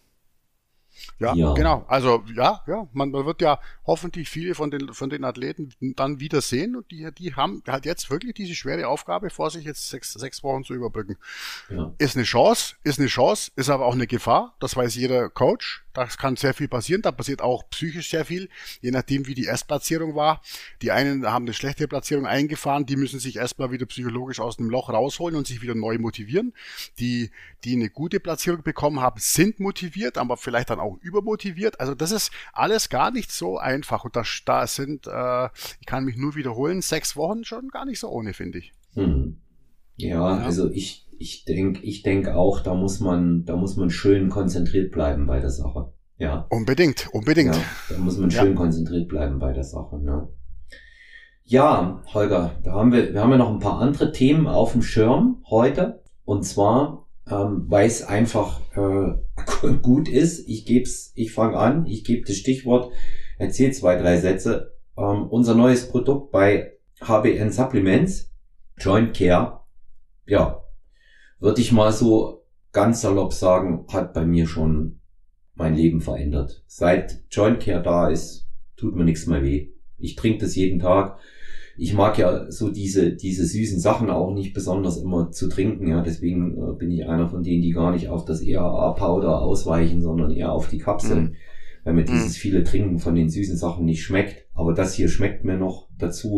[SPEAKER 2] Ja,
[SPEAKER 1] ja,
[SPEAKER 2] genau. Also ja, ja, man, man wird ja hoffentlich viele von den von den Athleten dann wieder sehen, und die die haben halt jetzt wirklich diese schwere Aufgabe vor sich, jetzt sechs sechs Wochen zu überbrücken.
[SPEAKER 1] Ja.
[SPEAKER 2] Ist eine Chance, ist eine Chance, ist aber auch eine Gefahr. Das weiß jeder Coach. Das kann sehr viel passieren. Da passiert auch psychisch sehr viel, je nachdem wie die Erstplatzierung war. Die einen haben eine schlechte Platzierung eingefahren, die müssen sich erstmal wieder psychologisch aus dem Loch rausholen und sich wieder neu motivieren. Die die eine gute Platzierung bekommen haben, sind motiviert, aber vielleicht dann auch übermotiviert. Also das ist alles gar nicht so einfach, und da, da sind, äh, ich kann mich nur wiederholen, sechs Wochen schon gar nicht so ohne, finde ich.
[SPEAKER 1] Hm. Ja, ja, also ich ich denke ich denke auch, da muss man da muss man schön konzentriert bleiben bei der Sache. Ja.
[SPEAKER 2] Unbedingt, unbedingt.
[SPEAKER 1] Ja, da muss man schön
[SPEAKER 2] ja.
[SPEAKER 1] konzentriert bleiben bei der Sache. Ne? Ja, Holger, da haben wir wir haben ja noch ein paar andere Themen auf dem Schirm heute, und zwar ähm, weil es einfach äh, gut ist. Ich geb's, ich fange an, ich gebe das Stichwort, erzähl zwei, drei Sätze. Ähm, unser neues Produkt bei H B N Supplements, Joint Care, ja, würde ich mal so ganz salopp sagen, hat bei mir schon mein Leben verändert. Seit Joint Care da ist, tut mir nichts mehr weh. Ich trinke das jeden Tag. Ich mag ja so diese diese süßen Sachen auch nicht besonders immer zu trinken, ja, deswegen äh, bin ich einer von denen, die gar nicht auf das E R A-Powder ausweichen, sondern eher auf die Kapseln, mhm. weil mir dieses viele Trinken von den süßen Sachen nicht schmeckt. Aber das hier schmeckt mir noch dazu,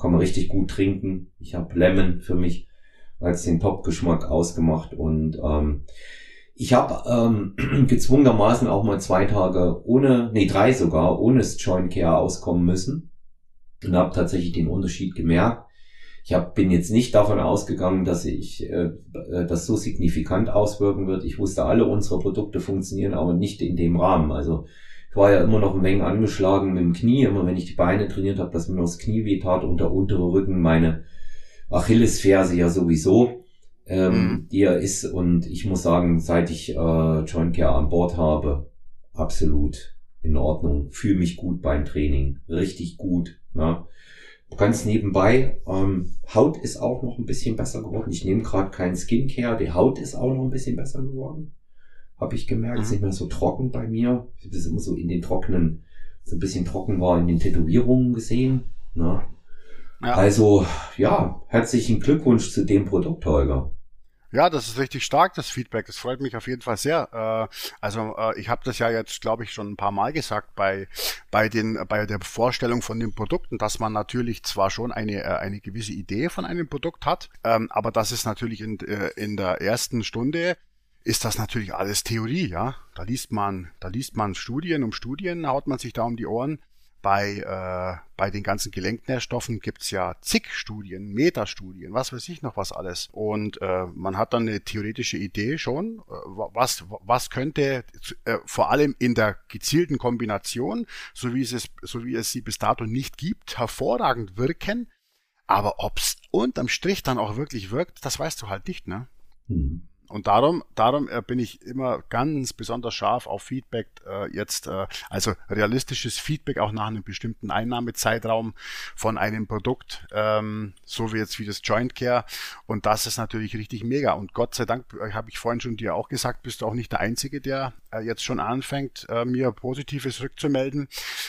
[SPEAKER 1] kann man richtig gut trinken. Ich habe Lemon für mich als den Top-Geschmack ausgemacht und ähm, ich habe ähm, gezwungenermaßen auch mal zwei Tage ohne, nee drei sogar, ohne das Joint Care auskommen müssen und habe tatsächlich den Unterschied gemerkt. Ich hab, bin jetzt nicht davon ausgegangen, dass ich äh, das so signifikant auswirken wird. Ich wusste, alle unsere Produkte funktionieren, aber nicht in dem Rahmen. Also ich war ja immer noch ein wenig angeschlagen mit dem Knie. Immer wenn ich die Beine trainiert habe, dass mir noch das Knie weh tat und der untere Rücken, meine Achillesferse ja sowieso, ähm, mhm. die er ist. Und ich muss sagen, seit ich äh, Joint Care an Bord habe, absolut in Ordnung. Fühle mich gut beim Training. Richtig gut. Ne? Ganz nebenbei, ähm, Haut ist auch noch ein bisschen besser geworden. Ich nehme gerade kein Skincare, die Haut ist auch noch ein bisschen besser geworden. Habe ich gemerkt, mhm. ist nicht mehr so trocken bei mir. Ich habe das immer so in den trockenen, so ein bisschen trocken war in den Tätowierungen gesehen. Ne? Ja. Also, ja, herzlichen Glückwunsch zu dem Produkt, Holger.
[SPEAKER 2] Ja, das ist richtig stark, das Feedback. Das freut mich auf jeden Fall sehr. Also ich habe das ja jetzt, glaube ich, schon ein paar Mal gesagt bei bei den bei der Vorstellung von den Produkten, dass man natürlich zwar schon eine eine gewisse Idee von einem Produkt hat, aber das ist natürlich in in der ersten Stunde ist das natürlich alles Theorie, ja. Da liest man da liest man Studien um Studien, haut man sich da um die Ohren. Bei, äh, bei den ganzen Gelenknährstoffen gibt's ja zig Studien, Metastudien, was weiß ich noch was alles. Und äh, man hat dann eine theoretische Idee schon, äh, was was könnte äh, vor allem in der gezielten Kombination, so wie es es, so wie es sie bis dato nicht gibt, hervorragend wirken. Aber ob's unterm Strich dann auch wirklich wirkt, das weißt du halt nicht, ne? Mhm. Und darum, darum äh, bin ich immer ganz besonders scharf auf Feedback äh, jetzt, äh, also realistisches Feedback auch nach einem bestimmten Einnahmezeitraum von einem Produkt, ähm, so wie jetzt wie das Joint Care. Und das ist natürlich richtig mega. Und Gott sei Dank, äh, habe ich vorhin schon dir auch gesagt, bist du auch nicht der Einzige, der äh, jetzt schon anfängt, äh, mir Positives rückzumelden.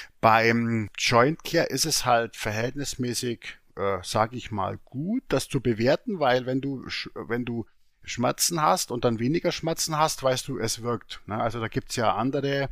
[SPEAKER 2] Beim Joint Care ist es halt verhältnismäßig, äh, sage ich mal, gut, das zu bewerten, weil wenn du, wenn du Schmerzen hast und dann weniger Schmerzen hast, weißt du, es wirkt. Ne? Also da gibt's ja andere, äh,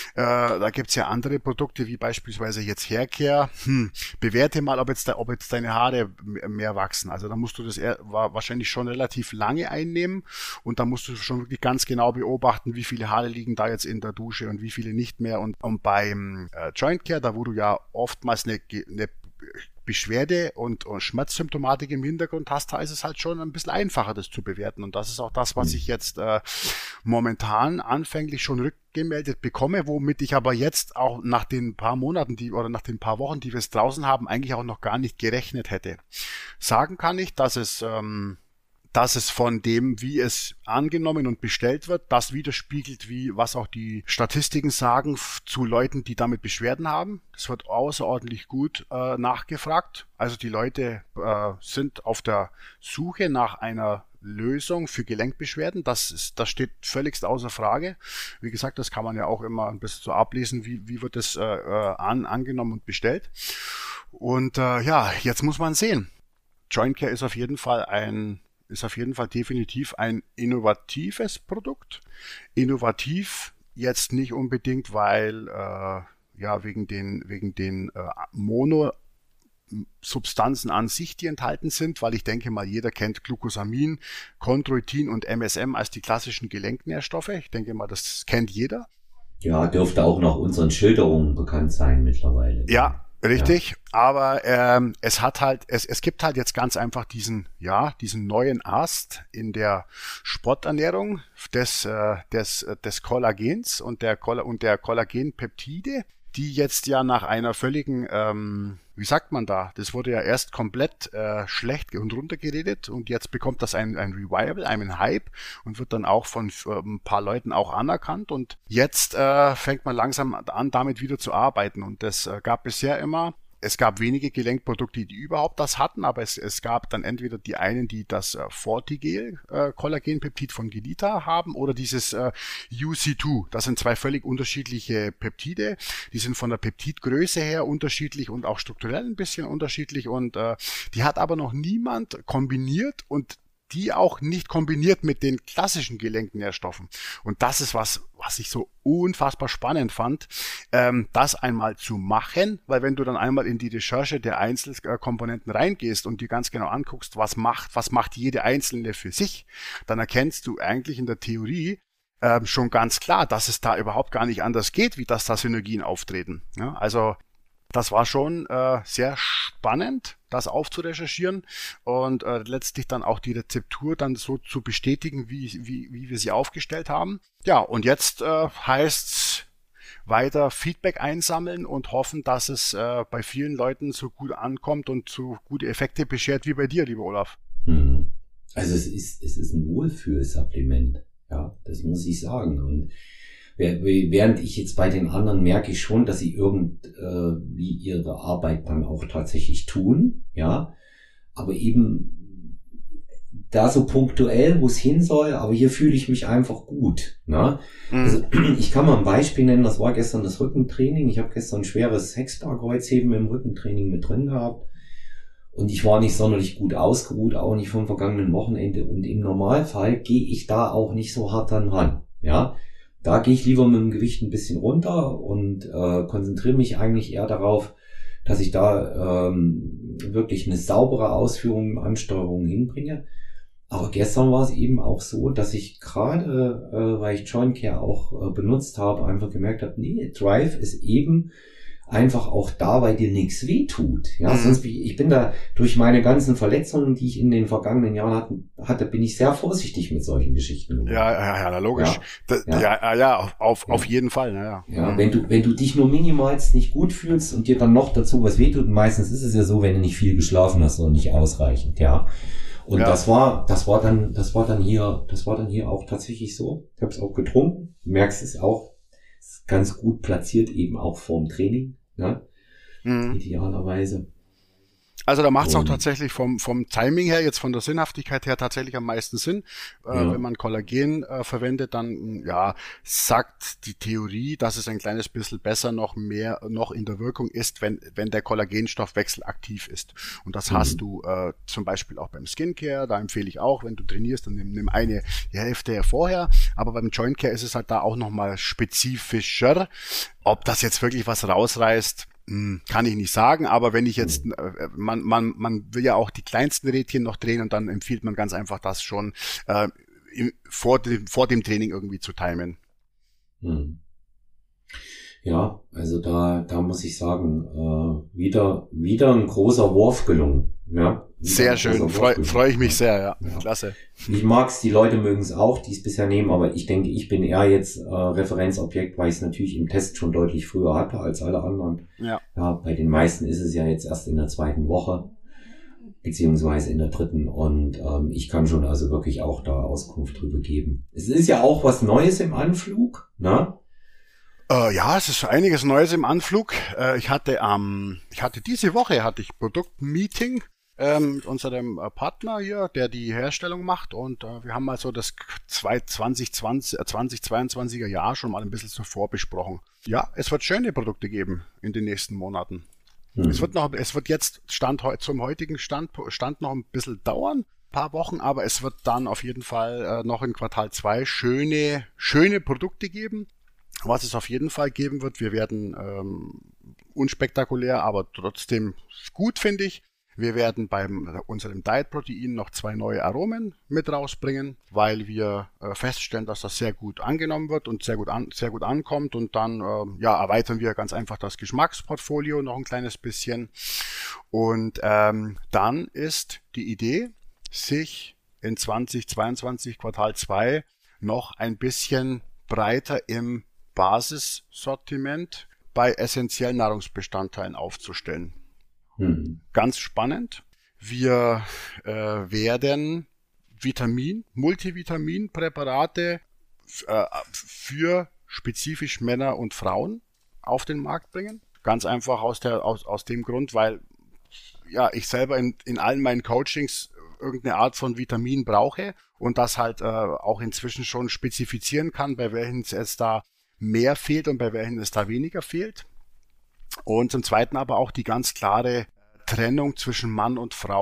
[SPEAKER 2] da gibt's ja andere Produkte, wie beispielsweise jetzt Haircare. Hm, bewerte mal, ob jetzt, da, ob jetzt deine Haare mehr wachsen. Also da musst du das eher, war wahrscheinlich schon relativ lange einnehmen und da musst du schon wirklich ganz genau beobachten, wie viele Haare liegen da jetzt in der Dusche und wie viele nicht mehr. Und, und beim äh, Joint Care, da wo du ja oftmals eine, eine Beschwerde und, und Schmerzsymptomatik im Hintergrund hast, da ist es halt schon ein bisschen einfacher, das zu bewerten. Und das ist auch das, was ich jetzt äh, momentan anfänglich schon rückgemeldet bekomme, womit ich aber jetzt auch nach den paar Monaten, die oder nach den paar Wochen, die wir es draußen haben, eigentlich auch noch gar nicht gerechnet hätte. Sagen kann ich, dass es ähm, dass es von dem, wie es angenommen und bestellt wird, das widerspiegelt, wie was auch die Statistiken sagen zu Leuten, die damit Beschwerden haben. Es wird außerordentlich gut äh, nachgefragt. Also die Leute äh, sind auf der Suche nach einer Lösung für Gelenkbeschwerden. Das ist, das steht völligst außer Frage. Wie gesagt, das kann man ja auch immer ein bisschen so ablesen, wie, wie wird es äh, an, angenommen und bestellt. Und äh, ja, jetzt muss man sehen. Joint Care ist auf jeden Fall ein ist auf jeden Fall definitiv ein innovatives Produkt. Innovativ jetzt nicht unbedingt, weil äh, ja wegen den wegen den äh, Monosubstanzen an sich, die enthalten sind, weil ich denke mal, jeder kennt Glucosamin, Chondroitin und M S M als die klassischen Gelenknährstoffe. Ich denke mal, das kennt jeder.
[SPEAKER 1] Ja, dürfte auch nach unseren Schilderungen bekannt sein mittlerweile.
[SPEAKER 2] Ja. Richtig, ja. aber ähm, es hat halt, es, es gibt halt jetzt ganz einfach diesen, ja, diesen neuen Ast in der Sporternährung des äh, des des Kollagens und der Koll- und der Kollagenpeptide, die jetzt ja nach einer völligen, ähm, wie sagt man da, das wurde ja erst komplett äh, schlecht und runtergeredet und jetzt bekommt das ein, ein Revival, einen Hype und wird dann auch von äh, ein paar Leuten auch anerkannt und jetzt äh, fängt man langsam an, damit wieder zu arbeiten und das äh, gab bisher immer, es gab wenige Gelenkprodukte, die überhaupt das hatten, aber es, es gab dann entweder die einen, die das äh, Fortigel äh, Kollagenpeptid von Gelita haben oder dieses äh, U C zwei. Das sind zwei völlig unterschiedliche Peptide. Die sind von der Peptidgröße her unterschiedlich und auch strukturell ein bisschen unterschiedlich und äh, die hat aber noch niemand kombiniert und die auch nicht kombiniert mit den klassischen Gelenknährstoffen. Und das ist was, was ich so unfassbar spannend fand, ähm, das einmal zu machen, weil wenn du dann einmal in die Recherche der Einzelkomponenten reingehst und dir ganz genau anguckst, was macht, was macht jede einzelne für sich, dann erkennst du eigentlich in der Theorie ähm, schon ganz klar, dass es da überhaupt gar nicht anders geht, wie dass da Synergien auftreten. Ja, also das war schon äh, sehr spannend, das aufzurecherchieren und äh, letztlich dann auch die Rezeptur dann so zu bestätigen, wie, wie, wie wir sie aufgestellt haben. Ja, und jetzt äh, heißt's weiter Feedback einsammeln und hoffen, dass es äh, bei vielen Leuten so gut ankommt und so gute Effekte beschert wie bei dir, lieber Olaf.
[SPEAKER 1] Also es ist, es ist ein Wohlfühlsupplement, ja, das muss ich sagen. Und während ich jetzt bei den anderen merke ich schon, dass sie irgendwie ihre Arbeit dann auch tatsächlich tun, ja, aber eben da so punktuell, wo es hin soll, aber hier fühle ich mich einfach gut, ne? Mhm. Also ich kann mal ein Beispiel nennen, das war gestern das Rückentraining, ich habe gestern ein schweres Hexbar-Kreuzheben im Rückentraining mit drin gehabt und ich war nicht sonderlich gut ausgeruht, auch nicht vom vergangenen Wochenende und im Normalfall gehe ich da auch nicht so hart dann ran, ja. Da gehe ich lieber mit dem Gewicht ein bisschen runter und äh, konzentriere mich eigentlich eher darauf, dass ich da ähm, wirklich eine saubere Ausführung und Ansteuerung hinbringe. Aber gestern war es eben auch so, dass ich gerade, äh, weil ich Joint Care auch äh, benutzt habe, einfach gemerkt habe, nee, Drive ist eben einfach auch da, weil dir nichts weh tut. Ja, mhm. sonst bin ich, ich bin da durch meine ganzen Verletzungen, die ich in den vergangenen Jahren hatte, hatte bin ich sehr vorsichtig mit solchen Geschichten geworden.
[SPEAKER 2] Ja, ja, ja, logisch. Ja, das, ja. ja, ja auf, auf, ja. auf jeden Fall. Ja,
[SPEAKER 1] ja mhm. wenn du, wenn du dich nur minimalst nicht gut fühlst und dir dann noch dazu was wehtut, meistens ist es ja so, wenn du nicht viel geschlafen hast und nicht ausreichend, ja. Und ja. das war, das war dann, das war dann hier, das war dann hier auch tatsächlich so. Ich habe es auch getrunken. Du merkst es auch, ist ganz gut platziert eben auch vorm Training, ne? Mhm. Idealerweise.
[SPEAKER 2] Also da macht es auch tatsächlich vom vom Timing her, jetzt von der Sinnhaftigkeit her tatsächlich am meisten Sinn. Äh, ja. Wenn man Kollagen äh, verwendet, dann ja sagt die Theorie, dass es ein kleines bisschen besser noch mehr noch in der Wirkung ist, wenn wenn der Kollagenstoffwechsel aktiv ist. Und das mhm. hast du äh, zum Beispiel auch beim Skincare. Da empfehle ich auch, wenn du trainierst, dann nimm, nimm eine die Hälfte vorher. Aber beim Joint Care ist es halt da auch nochmal spezifischer. Ob das jetzt wirklich was rausreißt, kann ich nicht sagen, aber wenn ich jetzt, man, man, man will ja auch die kleinsten Rädchen noch drehen und dann empfiehlt man ganz einfach, das schon äh, im, vor, dem, vor dem Training irgendwie zu timen.
[SPEAKER 1] Hm. Ja, also da, da muss ich sagen, äh, wieder, wieder ein großer Wurf gelungen. Ja,
[SPEAKER 2] sehr schön, freue freu ich mich sehr, ja. ja. Klasse.
[SPEAKER 1] Ich mag's, die Leute mögen es auch, die es bisher nehmen, aber ich denke, ich bin eher jetzt äh, Referenzobjekt, weil ich es natürlich im Test schon deutlich früher hatte als alle anderen. Ja. Ja, bei den meisten ist es ja jetzt erst in der zweiten Woche, beziehungsweise in der dritten und ähm, ich kann schon also wirklich auch da Auskunft drüber geben. Es ist ja auch was Neues im Anflug, ne?
[SPEAKER 2] Äh, ja, es ist einiges Neues im Anflug. Äh, ich hatte ähm, ich hatte diese Woche hatte ich Produktmeeting ähm, mit unserem äh, Partner hier, der die Herstellung macht und äh, wir haben mal so das zwanzig zwanzig, äh, zwanzig zweiundzwanziger Jahr schon mal ein bisschen so vorbesprochen. Ja, es wird schöne Produkte geben in den nächsten Monaten. Mhm. Es wird noch, es wird jetzt Stand zum heutigen Stand, Stand noch ein bisschen dauern, paar Wochen, aber es wird dann auf jeden Fall äh, noch in Quartal zwei schöne, schöne Produkte geben. Was es auf jeden Fall geben wird, wir werden ähm, unspektakulär, aber trotzdem gut, finde ich. Wir werden bei unserem Diet-Protein noch zwei neue Aromen mit rausbringen, weil wir äh, feststellen, dass das sehr gut angenommen wird und sehr gut an, sehr gut ankommt. Und dann äh, ja, erweitern wir ganz einfach das Geschmacksportfolio noch ein kleines bisschen. Und ähm, dann ist die Idee, sich in zwanzig zweiundzwanzig Quartal zwei noch ein bisschen breiter im Basissortiment bei essentiellen Nahrungsbestandteilen aufzustellen. Hm. Ganz spannend. Wir äh, werden Vitamin, Multivitaminpräparate äh, für spezifisch Männer und Frauen auf den Markt bringen. Ganz einfach aus der aus, aus dem Grund, weil ja ich selber in, in allen meinen Coachings irgendeine Art von Vitamin brauche und das halt äh, auch inzwischen schon spezifizieren kann, bei welchen es da mehr fehlt und bei welchen es da weniger fehlt. Und zum Zweiten aber auch die ganz klare Trennung zwischen Mann und Frau.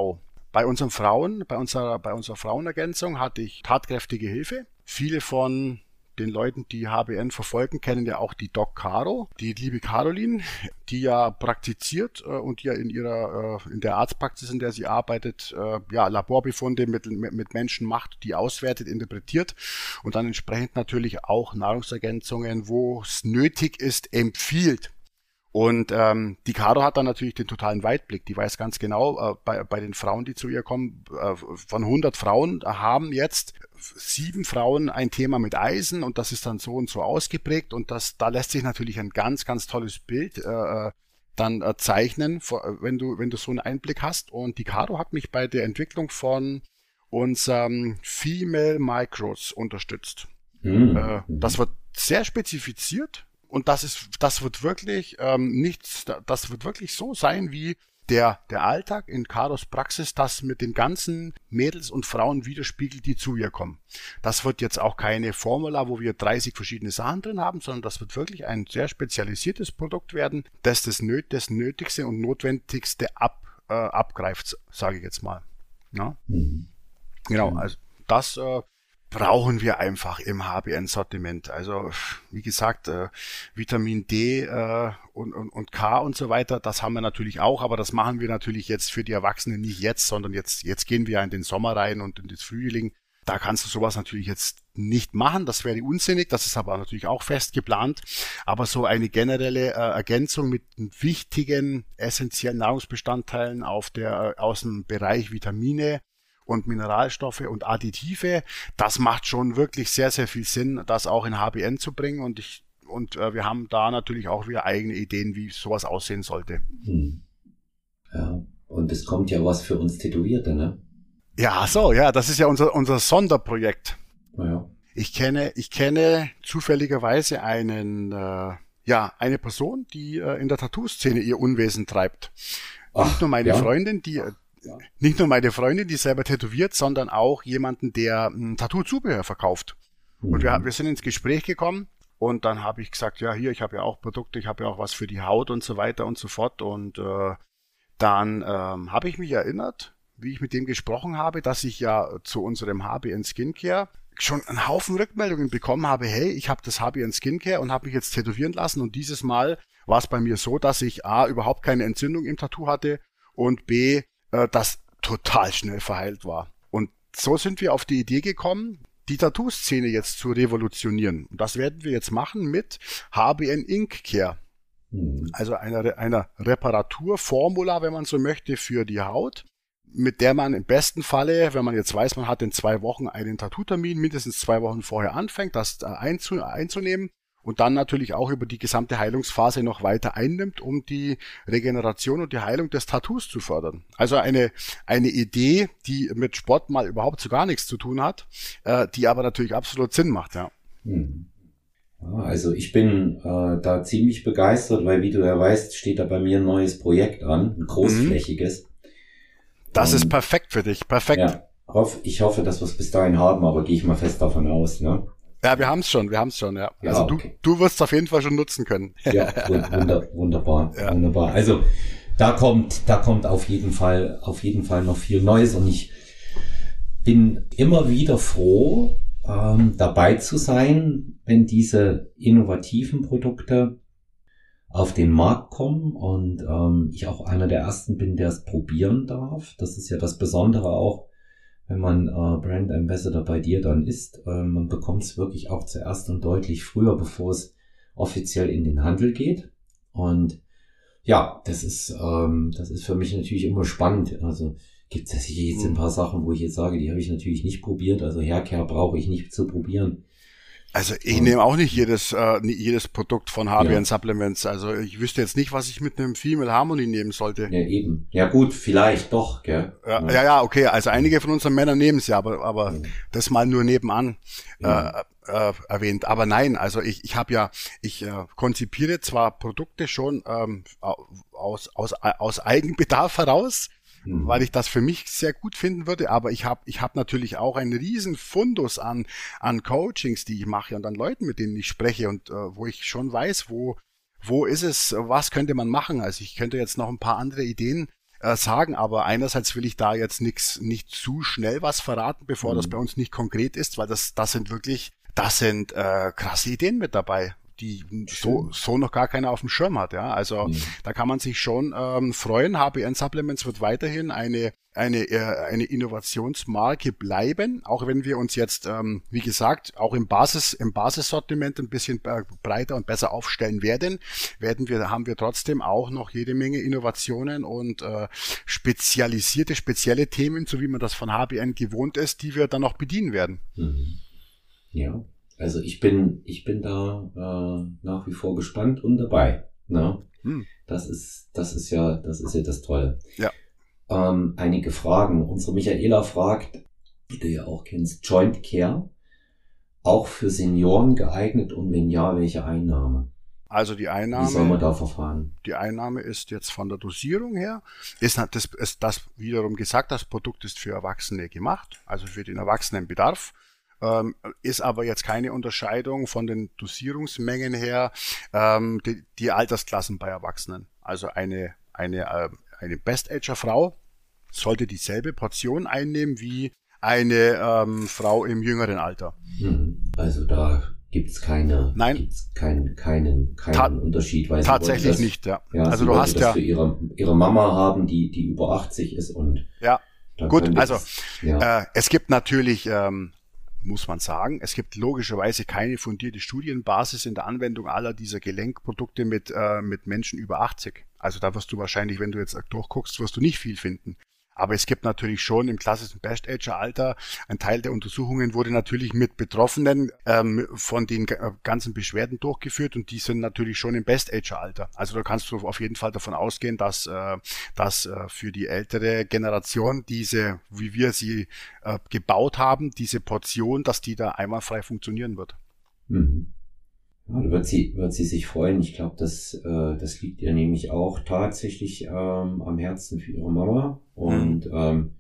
[SPEAKER 2] bei unseren Frauen, bei unserer, bei unserer Frauenergänzung hatte ich tatkräftige Hilfe. Viele von den Leuten, die H B N verfolgen, kennen ja auch die Doc Caro, die liebe Caroline, die ja praktiziert äh, und die ja in ihrer, äh, in der Arztpraxis, in der sie arbeitet, äh, ja, Laborbefunde mit, mit Menschen macht, die auswertet, interpretiert und dann entsprechend natürlich auch Nahrungsergänzungen, wo es nötig ist, empfiehlt. Und ähm, die Caro hat dann natürlich den totalen Weitblick. Die weiß ganz genau, äh, bei, bei den Frauen, die zu ihr kommen, äh, von hundert Frauen haben jetzt sieben Frauen ein Thema mit Eisen und das ist dann so und so ausgeprägt und das, da lässt sich natürlich ein ganz, ganz tolles Bild äh, dann äh, zeichnen, wenn du, wenn du so einen Einblick hast. Und die Caro hat mich bei der Entwicklung von unserem Female Micros unterstützt. Mhm. Äh, das wird sehr spezifiziert. Und das ist, das wird wirklich ähm, nichts, das wird wirklich so sein, wie der, der Alltag in Caros Praxis, das mit den ganzen Mädels und Frauen widerspiegelt, die zu ihr kommen. Das wird jetzt auch keine Formula, wo wir dreißig verschiedene Sachen drin haben, sondern das wird wirklich ein sehr spezialisiertes Produkt werden, das das, Nöt, das Nötigste und Notwendigste ab, äh, abgreift, sage ich jetzt mal. Ja? Mhm. Genau, also das äh, brauchen wir einfach im H B N-Sortiment. Also wie gesagt, äh, Vitamin D äh, und, und, und K und so weiter, das haben wir natürlich auch, aber das machen wir natürlich jetzt für die Erwachsenen nicht jetzt, sondern jetzt, jetzt gehen wir in den Sommer rein und in das Frühling. Da kannst du sowas natürlich jetzt nicht machen, das wäre unsinnig, das ist aber natürlich auch fest geplant. Aber so eine generelle äh, Ergänzung mit wichtigen, essentiellen Nahrungsbestandteilen auf der, äh, aus dem Bereich Vitamine und Mineralstoffe und Additive, das macht schon wirklich sehr, sehr viel Sinn, das auch in H B N zu bringen und ich und äh, wir haben da natürlich auch wieder eigene Ideen, wie sowas aussehen sollte.
[SPEAKER 1] Hm. Ja, und es kommt ja was für uns Tätowierte, ne?
[SPEAKER 2] Ja, so, ja, das ist ja unser unser Sonderprojekt.
[SPEAKER 1] Ja.
[SPEAKER 2] Ich kenne, ich kenne zufälligerweise einen, äh, ja, eine Person, die äh, in der Tattoo-Szene ihr Unwesen treibt. Ach, nicht nur meine ja. Freundin, die Ja. Nicht nur meine Freundin, die selber tätowiert, sondern auch jemanden, der ein Tattoo-Zubehör verkauft. Mhm. Und wir, wir sind ins Gespräch gekommen und dann habe ich gesagt, ja hier, ich habe ja auch Produkte, ich habe ja auch was für die Haut und so weiter und so fort. Und äh, dann ähm, habe ich mich erinnert, wie ich mit dem gesprochen habe, dass ich ja zu unserem H B N Skincare schon einen Haufen Rückmeldungen bekommen habe, hey, ich habe das H B N Skincare und habe mich jetzt tätowieren lassen und dieses Mal war es bei mir so, dass ich A, überhaupt keine Entzündung im Tattoo hatte und B, das total schnell verheilt war. Und so sind wir auf die Idee gekommen, die Tattoo-Szene jetzt zu revolutionieren. Und das werden wir jetzt machen mit H B N Ink Care. Mhm. Also einer, einer Reparaturformula, wenn man so möchte, für die Haut, mit der man im besten Falle, wenn man jetzt weiß, man hat in zwei Wochen einen Tattoo-Termin, mindestens zwei Wochen vorher anfängt, das einzu, einzunehmen. Und dann natürlich auch über die gesamte Heilungsphase noch weiter einnimmt, um die Regeneration und die Heilung des Tattoos zu fördern. Also eine eine Idee, die mit Sport mal überhaupt so gar nichts zu tun hat, äh, die aber natürlich absolut Sinn macht, ja.
[SPEAKER 1] Hm. Ja, also ich bin äh, da ziemlich begeistert, weil wie du ja weißt, steht da bei mir ein neues Projekt an, ein großflächiges.
[SPEAKER 2] Das um, ist perfekt für dich, perfekt.
[SPEAKER 1] Ja, hoff, ich hoffe, dass wir es bis dahin haben, aber gehe ich mal fest davon aus, ne?
[SPEAKER 2] Ja, wir haben es schon, wir haben es schon, ja.
[SPEAKER 1] ja
[SPEAKER 2] also
[SPEAKER 1] okay.
[SPEAKER 2] du, du wirst es auf jeden Fall schon nutzen können.
[SPEAKER 1] Ja, wunder, wunderbar, ja. wunderbar. Also da kommt, da kommt auf jeden Fall, auf jeden Fall noch viel Neues und ich bin immer wieder froh, ähm, dabei zu sein, wenn diese innovativen Produkte auf den Markt kommen und ähm, ich auch einer der ersten bin, der es probieren darf. Das ist ja das Besondere auch, wenn man äh, Brand Ambassador bei dir dann ist. Äh, man bekommt es wirklich auch zuerst und deutlich früher, bevor es offiziell in den Handel geht. Und ja, das ist ähm, das ist für mich natürlich immer spannend. Also gibt es jetzt ein paar Sachen, wo ich jetzt sage, die habe ich natürlich nicht probiert. Also Haircare brauche ich nicht zu probieren.
[SPEAKER 2] Also ich um, nehme auch nicht jedes äh, jedes Produkt von H B N ja. Supplements. Also ich wüsste jetzt nicht, was ich mit einem Female Harmony nehmen sollte.
[SPEAKER 1] Ja, eben. Ja gut, vielleicht doch, gell?
[SPEAKER 2] Ja, ja, ja okay. Also einige von unseren Männern nehmen es ja, aber aber ja. das mal nur nebenan ja. äh, äh, erwähnt. Aber nein, also ich ich habe ja, ich äh, konzipiere zwar Produkte schon ähm, aus aus aus Eigenbedarf heraus, Mhm. weil ich das für mich sehr gut finden würde, aber ich habe ich hab natürlich auch einen riesen Fundus an an Coachings, die ich mache und an Leuten, mit denen ich spreche und äh, wo ich schon weiß, wo wo ist es, was könnte man machen. Also ich könnte jetzt noch ein paar andere Ideen äh, sagen, aber einerseits will ich da jetzt nichts, nicht zu schnell was verraten, bevor mhm. das bei uns nicht konkret ist, weil das, das sind wirklich, das sind äh, krasse Ideen mit dabei, die so, so noch gar keiner auf dem Schirm hat, ja. Also mhm. da kann man sich schon ähm, freuen. H B N Supplements wird weiterhin eine eine äh, eine Innovationsmarke bleiben, auch wenn wir uns jetzt, ähm, wie gesagt, auch im Basis im Basissortiment ein bisschen breiter und besser aufstellen werden, werden wir haben wir trotzdem auch noch jede Menge Innovationen und äh, spezialisierte, spezielle Themen, so wie man das von H B N gewohnt ist, die wir dann noch bedienen werden.
[SPEAKER 1] Mhm. Ja. Also ich bin, ich bin da äh, nach wie vor gespannt und dabei. Ne? Hm. Das ist, das ist ja, das ist ja das Tolle.
[SPEAKER 2] Ja.
[SPEAKER 1] Ähm, einige Fragen. Unsere Michaela fragt, die du ja auch kennst, Joint Care, auch für Senioren geeignet und wenn ja, welche Einnahme?
[SPEAKER 2] Also die Einnahme.
[SPEAKER 1] Wie soll man da verfahren?
[SPEAKER 2] Die Einnahme ist jetzt von der Dosierung her, ist das, ist das wiederum gesagt, das Produkt ist für Erwachsene gemacht, also für den Erwachsenenbedarf. Ähm, ist aber jetzt keine Unterscheidung von den Dosierungsmengen her, ähm, die, die Altersklassen bei Erwachsenen. Also eine, eine, äh, eine Best-Ager-Frau sollte dieselbe Portion einnehmen wie eine ähm, Frau im jüngeren Alter.
[SPEAKER 1] Also da gibt's keine,
[SPEAKER 2] Nein.
[SPEAKER 1] gibt's keinen, keinen, keinen
[SPEAKER 2] Ta-
[SPEAKER 1] Unterschied. Weil
[SPEAKER 2] tatsächlich
[SPEAKER 1] das,
[SPEAKER 2] nicht, ja.
[SPEAKER 1] ja
[SPEAKER 2] also du hast
[SPEAKER 1] das
[SPEAKER 2] ja
[SPEAKER 1] für ihre, ihre Mama haben, die, die über achtzig ist und
[SPEAKER 2] ja. Gut, also
[SPEAKER 1] das, ja.
[SPEAKER 2] äh, es gibt natürlich ähm, muss man sagen. Es gibt logischerweise keine fundierte Studienbasis in der Anwendung aller dieser Gelenkprodukte mit, äh, mit Menschen über achtzig. Also da wirst du wahrscheinlich, wenn du jetzt durchguckst, wirst du nicht viel finden. Aber es gibt natürlich schon im klassischen Best-Ager-Alter, ein Teil der Untersuchungen wurde natürlich mit Betroffenen ähm, von den g- ganzen Beschwerden durchgeführt und die sind natürlich schon im Best-Ager-Alter. Also da kannst du auf jeden Fall davon ausgehen, dass, äh, dass äh, für die ältere Generation diese, wie wir sie äh, gebaut haben, diese Portion, dass die da einwandfrei funktionieren wird.
[SPEAKER 1] Mhm. Ja, da wird sie, wird sie sich freuen. Ich glaube, das, äh, das liegt ihr nämlich auch tatsächlich ähm, am Herzen für ihre Mama. Und mhm. ähm,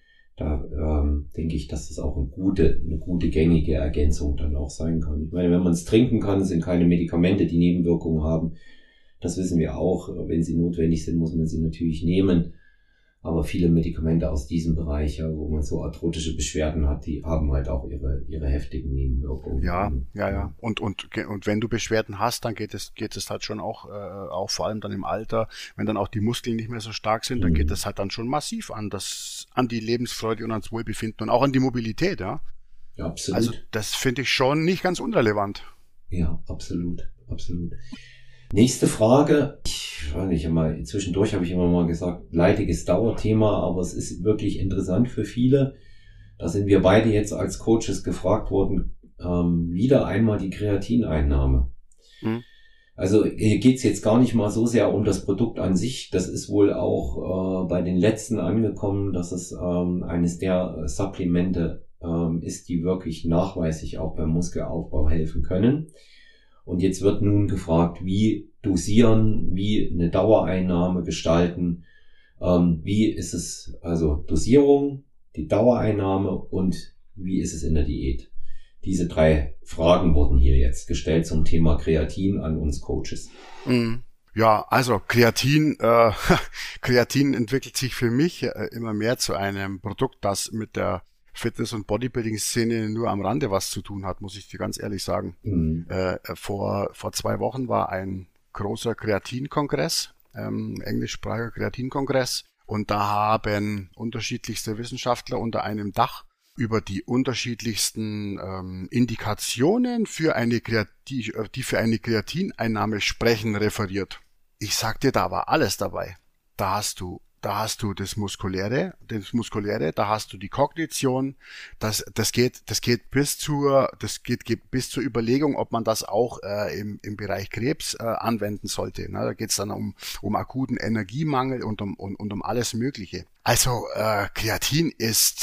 [SPEAKER 1] da ähm, denke ich, dass das auch eine gute, eine gute gängige Ergänzung dann auch sein kann. Ich meine, wenn man es trinken kann, sind keine Medikamente, die Nebenwirkungen haben. Das wissen wir auch. Wenn sie notwendig sind, muss man sie natürlich nehmen. Aber viele Medikamente aus diesem Bereich, ja, wo man so arthrotische Beschwerden hat, die haben halt auch ihre, ihre heftigen Nebenwirkungen.
[SPEAKER 2] Ja, ja, ja. Und, und, und wenn du Beschwerden hast, dann geht es, geht es halt schon auch, äh, auch vor allem dann im Alter, wenn dann auch die Muskeln nicht mehr so stark sind, dann mhm. geht es halt dann schon massiv an das, an die Lebensfreude und ans Wohlbefinden und auch an die Mobilität, ja.
[SPEAKER 1] Ja, absolut.
[SPEAKER 2] Also, das finde ich schon nicht ganz unrelevant.
[SPEAKER 1] Ja, absolut, absolut. Nächste Frage. Ich weiß nicht, immer, zwischendurch habe ich immer mal gesagt, leidiges Dauerthema, aber es ist wirklich interessant für viele. Da sind wir beide jetzt als Coaches gefragt worden, ähm, wieder einmal die Kreatineinnahme. Mhm. Also hier geht's jetzt gar nicht mal so sehr um das Produkt an sich. Das ist wohl auch äh, bei den letzten angekommen, dass es ähm, eines der Supplemente ähm, ist, die wirklich nachweislich auch beim Muskelaufbau helfen können. Und jetzt wird nun gefragt, wie dosieren, wie eine Dauereinnahme gestalten, ähm, wie ist es, also Dosierung, die Dauereinnahme und wie ist es in der Diät? Diese drei Fragen wurden hier jetzt gestellt zum Thema Kreatin an uns Coaches.
[SPEAKER 2] Ja, also Kreatin, äh, Kreatin entwickelt sich für mich äh, immer mehr zu einem Produkt, das mit der Fitness- und Bodybuilding-Szene nur am Rande was zu tun hat, muss ich dir ganz ehrlich sagen. Mhm. Äh, vor, vor zwei Wochen war ein großer Kreatin-Kongress, ähm, englischsprachiger Kreatin-Kongress, und da haben unterschiedlichste Wissenschaftler unter einem Dach über die unterschiedlichsten ähm, Indikationen für eine Kreatin, die für eine Kreatineinnahme sprechen, referiert. Ich sag dir, da war alles dabei. Da hast du Da hast du das Muskuläre, das Muskuläre, da hast du die Kognition, das, das geht, das geht bis zur, das geht, geht bis zur Überlegung, ob man das auch äh, im, im Bereich Krebs äh, anwenden sollte. Ne? Da geht es dann um, um akuten Energiemangel und um, und, und um alles Mögliche. Also äh, Kreatin ist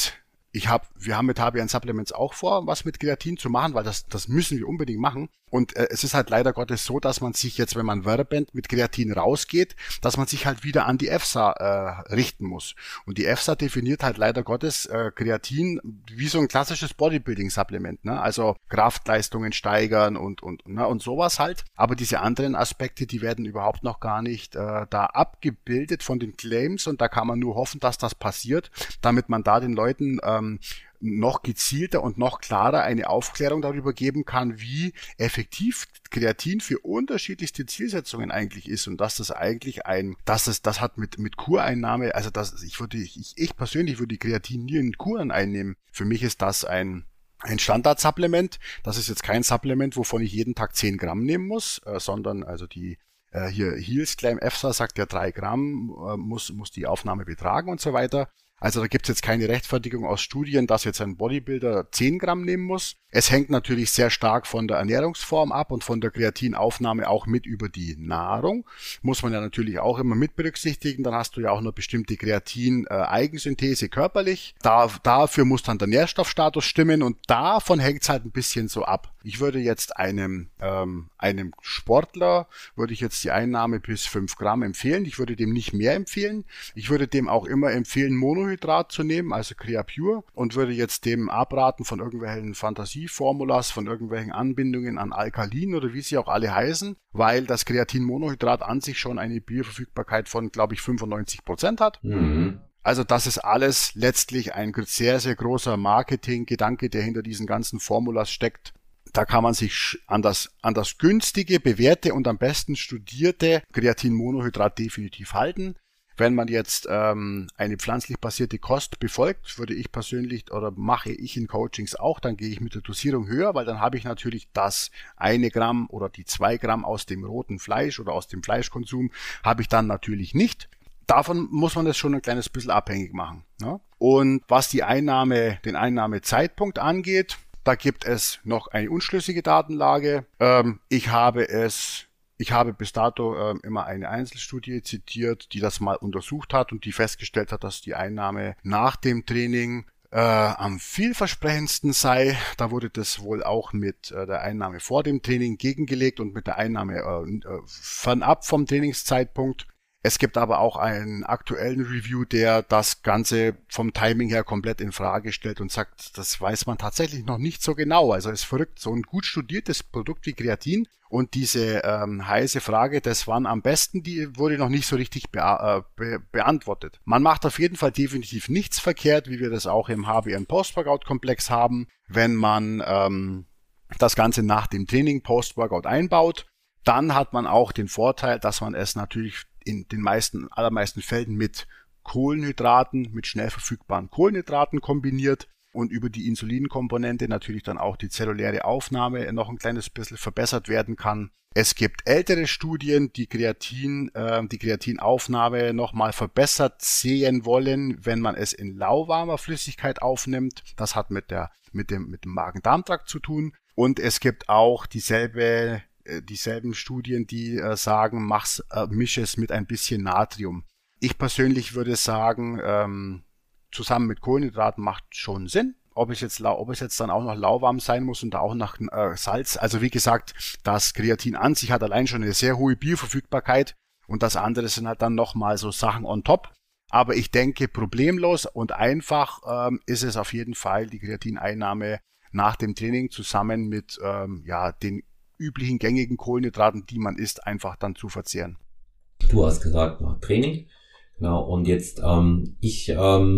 [SPEAKER 2] ich habe, wir haben mit H B N Supplements auch vor, was mit Kreatin zu machen, weil das, das müssen wir unbedingt machen. Und äh, es ist halt leider Gottes so, dass man sich jetzt, wenn man werbend mit Kreatin rausgeht, dass man sich halt wieder an die EFSA äh, richten muss. Und die EFSA definiert halt leider Gottes äh, Kreatin wie so ein klassisches Bodybuilding-Supplement, ne? Also Kraftleistungen steigern und und ne? und sowas halt. Aber diese anderen Aspekte, die werden überhaupt noch gar nicht äh, da abgebildet von den Claims und da kann man nur hoffen, dass das passiert, damit man da den Leuten ähm, noch gezielter und noch klarer eine Aufklärung darüber geben kann, wie effektiv Kreatin für unterschiedlichste Zielsetzungen eigentlich ist und dass das eigentlich ein, dass es, das hat mit mit Kureinnahme, also das, ich würde, ich, ich persönlich würde Kreatin nie in Kuren einnehmen. Für mich ist das ein ein Standardsupplement. Das ist jetzt kein Supplement, wovon ich jeden Tag zehn Gramm nehmen muss, äh, sondern also die äh, hier Heels Claim EFSA sagt ja drei Gramm äh, muss muss die Aufnahme betragen und so weiter. Also da gibt's jetzt keine Rechtfertigung aus Studien, dass jetzt ein Bodybuilder zehn Gramm nehmen muss. Es hängt natürlich sehr stark von der Ernährungsform ab und von der Kreatinaufnahme auch mit über die Nahrung. Muss man ja natürlich auch immer mit berücksichtigen. Dann hast du ja auch eine bestimmte Kreatin-Eigensynthese körperlich. Da, dafür muss dann der Nährstoffstatus stimmen und davon hängt's halt ein bisschen so ab. Ich würde jetzt einem, ähm, einem Sportler, würde ich jetzt die Einnahme bis fünf Gramm empfehlen. Ich würde dem nicht mehr empfehlen. Ich würde dem auch immer empfehlen, Monohydrat zu nehmen, also Creapure, und würde jetzt dem abraten von irgendwelchen Fantasieformulas, von irgendwelchen Anbindungen an Alkalin oder wie sie auch alle heißen, weil das Kreatinmonohydrat an sich schon eine Bioverfügbarkeit von, glaube ich, fünfundneunzig Prozent hat. Mhm. Also das ist alles letztlich ein sehr, sehr großer Marketinggedanke, der hinter diesen ganzen Formulas steckt. Da kann man sich an das, an das günstige, bewährte und am besten studierte Kreatinmonohydrat definitiv halten. Wenn man jetzt ähm, eine pflanzlich basierte Kost befolgt, würde ich persönlich oder mache ich in Coachings auch, dann gehe ich mit der Dosierung höher, weil dann habe ich natürlich das eine Gramm oder die zwei Gramm aus dem roten Fleisch oder aus dem Fleischkonsum habe ich dann natürlich nicht. Davon muss man das schon ein kleines bisschen abhängig machen, ne? Und was die Einnahme, den Einnahmezeitpunkt angeht, da gibt es noch eine unschlüssige Datenlage. Ähm, ich habe es Ich habe bis dato äh, immer eine Einzelstudie zitiert, die das mal untersucht hat und die festgestellt hat, dass die Einnahme nach dem Training äh, am vielversprechendsten sei. Da wurde das wohl auch mit äh, der Einnahme vor dem Training gegengelegt und mit der Einnahme äh, fernab vom Trainingszeitpunkt. Es gibt aber auch einen aktuellen Review, der das Ganze vom Timing her komplett in Frage stellt und sagt, das weiß man tatsächlich noch nicht so genau. Also es ist verrückt, so ein gut studiertes Produkt wie Kreatin und diese ähm, heiße Frage, das wann am besten, die wurde noch nicht so richtig be- äh, be- beantwortet. Man macht auf jeden Fall definitiv nichts verkehrt, wie wir das auch im H B N Post-Workout-Komplex haben, wenn man ähm, das Ganze nach dem Training Post-Workout einbaut. Dann hat man auch den Vorteil, dass man es natürlich in den meisten, allermeisten Fällen mit Kohlenhydraten, mit schnell verfügbaren Kohlenhydraten kombiniert und über die Insulinkomponente natürlich dann auch die zelluläre Aufnahme noch ein kleines bisschen verbessert werden kann. Es gibt ältere Studien, die Kreatin, äh, die Kreatinaufnahme nochmal verbessert sehen wollen, wenn man es in lauwarmer Flüssigkeit aufnimmt. Das hat mit der, mit dem, mit dem Magen-Darm-Trakt zu tun. Und es gibt auch dieselbe dieselben Studien, die äh, sagen, mach's, äh, misch es mit ein bisschen Natrium. Ich persönlich würde sagen, ähm, zusammen mit Kohlenhydraten macht schon Sinn. Ob es jetzt, ob es jetzt dann auch noch lauwarm sein muss und da auch noch äh, Salz. Also wie gesagt, das Kreatin an sich hat allein schon eine sehr hohe Bioverfügbarkeit und das andere sind halt dann nochmal so Sachen on top. Aber ich denke, problemlos und einfach ähm, ist es auf jeden Fall die Kreatineinnahme nach dem Training zusammen mit ähm, ja den üblichen gängigen Kohlenhydraten, die man isst, einfach dann zu verzehren.
[SPEAKER 1] Du hast gesagt, nach Training. Genau, und jetzt, ähm, ich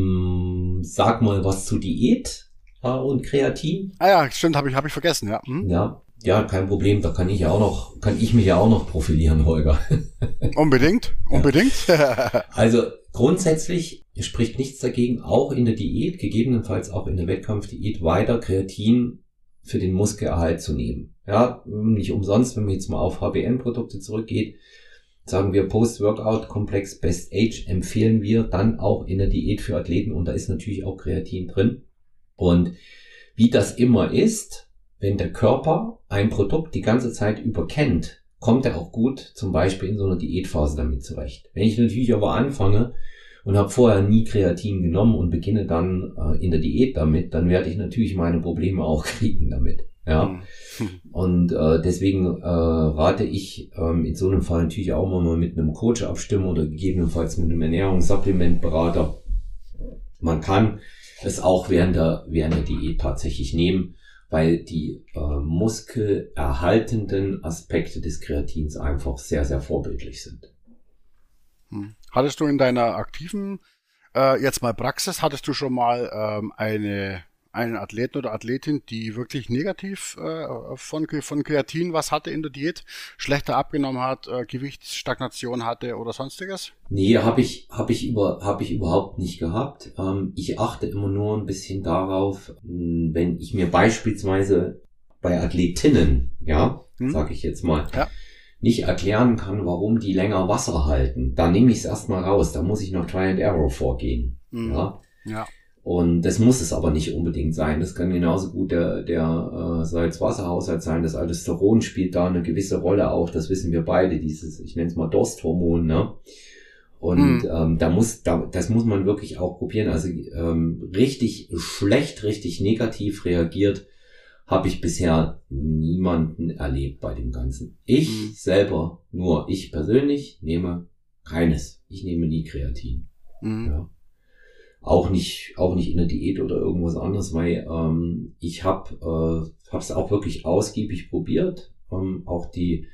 [SPEAKER 1] ähm, sag mal was zu Diät äh, und Kreatin.
[SPEAKER 2] Ah ja, stimmt, habe ich, hab ich vergessen, ja. Hm?
[SPEAKER 1] Ja, ja, kein Problem, da kann ich ja auch noch, kann ich mich ja auch noch profilieren, Holger.
[SPEAKER 2] Unbedingt, unbedingt.
[SPEAKER 1] Ja. Also grundsätzlich spricht nichts dagegen, auch in der Diät, gegebenenfalls auch in der Wettkampfdiät, weiter Kreatin für den Muskelerhalt zu nehmen. Ja, nicht umsonst, wenn man jetzt mal auf H B N-Produkte zurückgeht, sagen wir Post-Workout-Komplex Best Age empfehlen wir dann auch in der Diät für Athleten und da ist natürlich auch Kreatin drin. Und wie das immer ist, wenn der Körper ein Produkt die ganze Zeit über kennt, kommt er auch gut zum Beispiel in so einer Diätphase damit zurecht. Wenn ich natürlich aber anfange und habe vorher nie Kreatin genommen und beginne dann äh, in der Diät damit, dann werde ich natürlich meine Probleme auch kriegen damit. Ja, mhm. und äh, deswegen äh, rate ich ähm, in so einem Fall natürlich auch mal mit einem Coach abstimmen oder gegebenenfalls mit einem Ernährungssupplementberater. Man kann es auch während der während der Diät tatsächlich nehmen, weil die äh, muskelerhaltenden Aspekte des Kreatins einfach sehr, sehr vorbildlich sind.
[SPEAKER 2] Hm. Hattest du in deiner aktiven äh, jetzt mal Praxis, hattest du schon mal ähm, eine einen Athleten oder Athletin, die wirklich negativ äh, von, von Kreatin was hatte in der Diät, schlechter abgenommen hat, äh, Gewichtsstagnation hatte oder sonstiges?
[SPEAKER 1] Nee, habe ich hab ich über habe ich überhaupt nicht gehabt. Ähm, ich achte immer nur ein bisschen darauf, mh, wenn ich mir beispielsweise bei Athletinnen, ja, hm? sage ich jetzt mal, ja. nicht erklären kann, warum die länger Wasser halten, dann nehme ich es erstmal raus. Da muss ich noch Try and Error vorgehen. Hm. Ja.
[SPEAKER 2] Ja.
[SPEAKER 1] Und das muss es aber nicht unbedingt sein. Das kann genauso gut der, der äh, Salz-Wasser-Haushalt sein. Das Aldosteron spielt da eine gewisse Rolle auch. Das wissen wir beide. Dieses, ich nenne es mal Dursthormon, ne? Und mhm. ähm, da muss, da, das muss man wirklich auch probieren. Also ähm, richtig schlecht, richtig negativ reagiert habe ich bisher niemanden erlebt bei dem Ganzen. Ich mhm. selber, nur ich persönlich, nehme keines. Ich nehme nie Kreatin. Mhm. Ja. Auch nicht, auch nicht in der Diät oder irgendwas anderes, weil ähm, ich habe äh, habe es auch wirklich ausgiebig probiert, ähm, auch die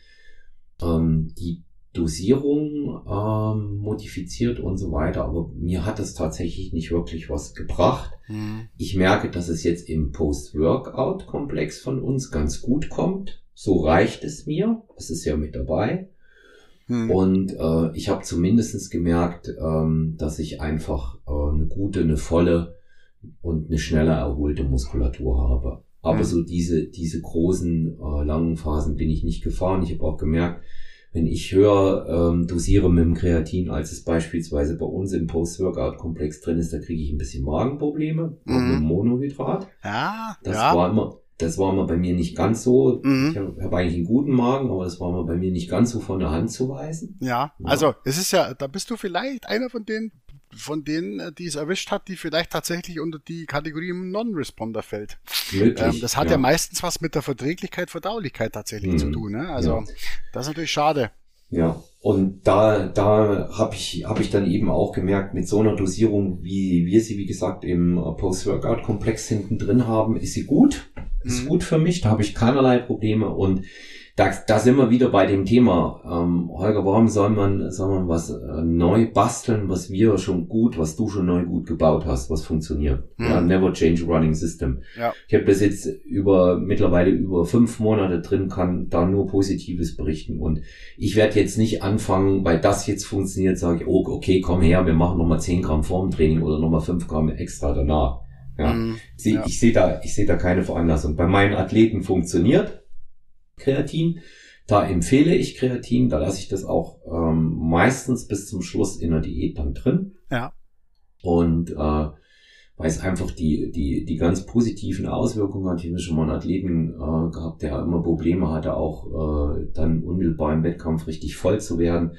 [SPEAKER 1] ähm, die Dosierung ähm, modifiziert und so weiter, aber mir hat es tatsächlich nicht wirklich was gebracht. Mhm. Ich merke, dass es jetzt im Post-Workout-Komplex von uns ganz gut kommt. So reicht es mir. Es ist ja mit dabei. Hm. Und äh, ich habe zumindest gemerkt, ähm, dass ich einfach äh, eine gute, eine volle und eine schneller erholte Muskulatur habe. Aber hm. so diese diese großen, äh, langen Phasen bin ich nicht gefahren. Ich habe auch gemerkt, wenn ich höher ähm, dosiere mit dem Kreatin, als es beispielsweise bei uns im Post-Workout-Komplex drin ist, da kriege ich ein bisschen Magenprobleme, hm. auch mit dem Monohydrat.
[SPEAKER 2] Ja,
[SPEAKER 1] das
[SPEAKER 2] ja.
[SPEAKER 1] war immer... Das war mal bei mir nicht ganz so.
[SPEAKER 2] Mhm.
[SPEAKER 1] Ich habe hab eigentlich einen guten Magen, aber das war mal bei mir nicht ganz so von der Hand zu weisen.
[SPEAKER 2] Ja, ja, also es ist ja, da bist du vielleicht einer von denen, von denen, die es erwischt hat, die vielleicht tatsächlich unter die Kategorie Non-Responder fällt.
[SPEAKER 1] Möglich,
[SPEAKER 2] ähm, das hat ja. ja meistens was mit der Verträglichkeit, Verdaulichkeit tatsächlich mhm. zu tun. Ne? Also ja. das ist natürlich schade.
[SPEAKER 1] Ja, und da da habe ich habe ich dann eben auch gemerkt, mit so einer Dosierung, wie wir sie, wie gesagt, im Post-Workout-Komplex hinten drin haben, ist sie gut, ist mhm. gut für mich, da habe ich keinerlei Probleme und da, da sind wir wieder bei dem Thema, ähm, Holger, warum soll man, soll man was äh, neu basteln, was wir schon gut, was du schon neu gut gebaut hast, was funktioniert. Mhm. Ja, never change a running system.
[SPEAKER 2] Ja.
[SPEAKER 1] Ich habe das jetzt über mittlerweile über fünf Monate drin, kann da nur Positives berichten und ich werde jetzt nicht anfangen, weil das jetzt funktioniert, sage ich, oh, okay, komm her, wir machen nochmal zehn Gramm vorm Training oder nochmal fünf Gramm extra danach. Ja, mhm. Sie, ja. ich sehe da, ich sehe da keine Veranlassung. Bei meinen Athleten funktioniert Kreatin, da empfehle ich Kreatin, da lasse ich das auch ähm, meistens bis zum Schluss in der Diät dann drin.
[SPEAKER 2] Ja.
[SPEAKER 1] Und äh, weil es einfach die die die ganz positiven Auswirkungen hat. Ich habe schon mal einen Athleten äh, gehabt, der immer Probleme hatte, auch äh, dann unmittelbar im Wettkampf richtig voll zu werden.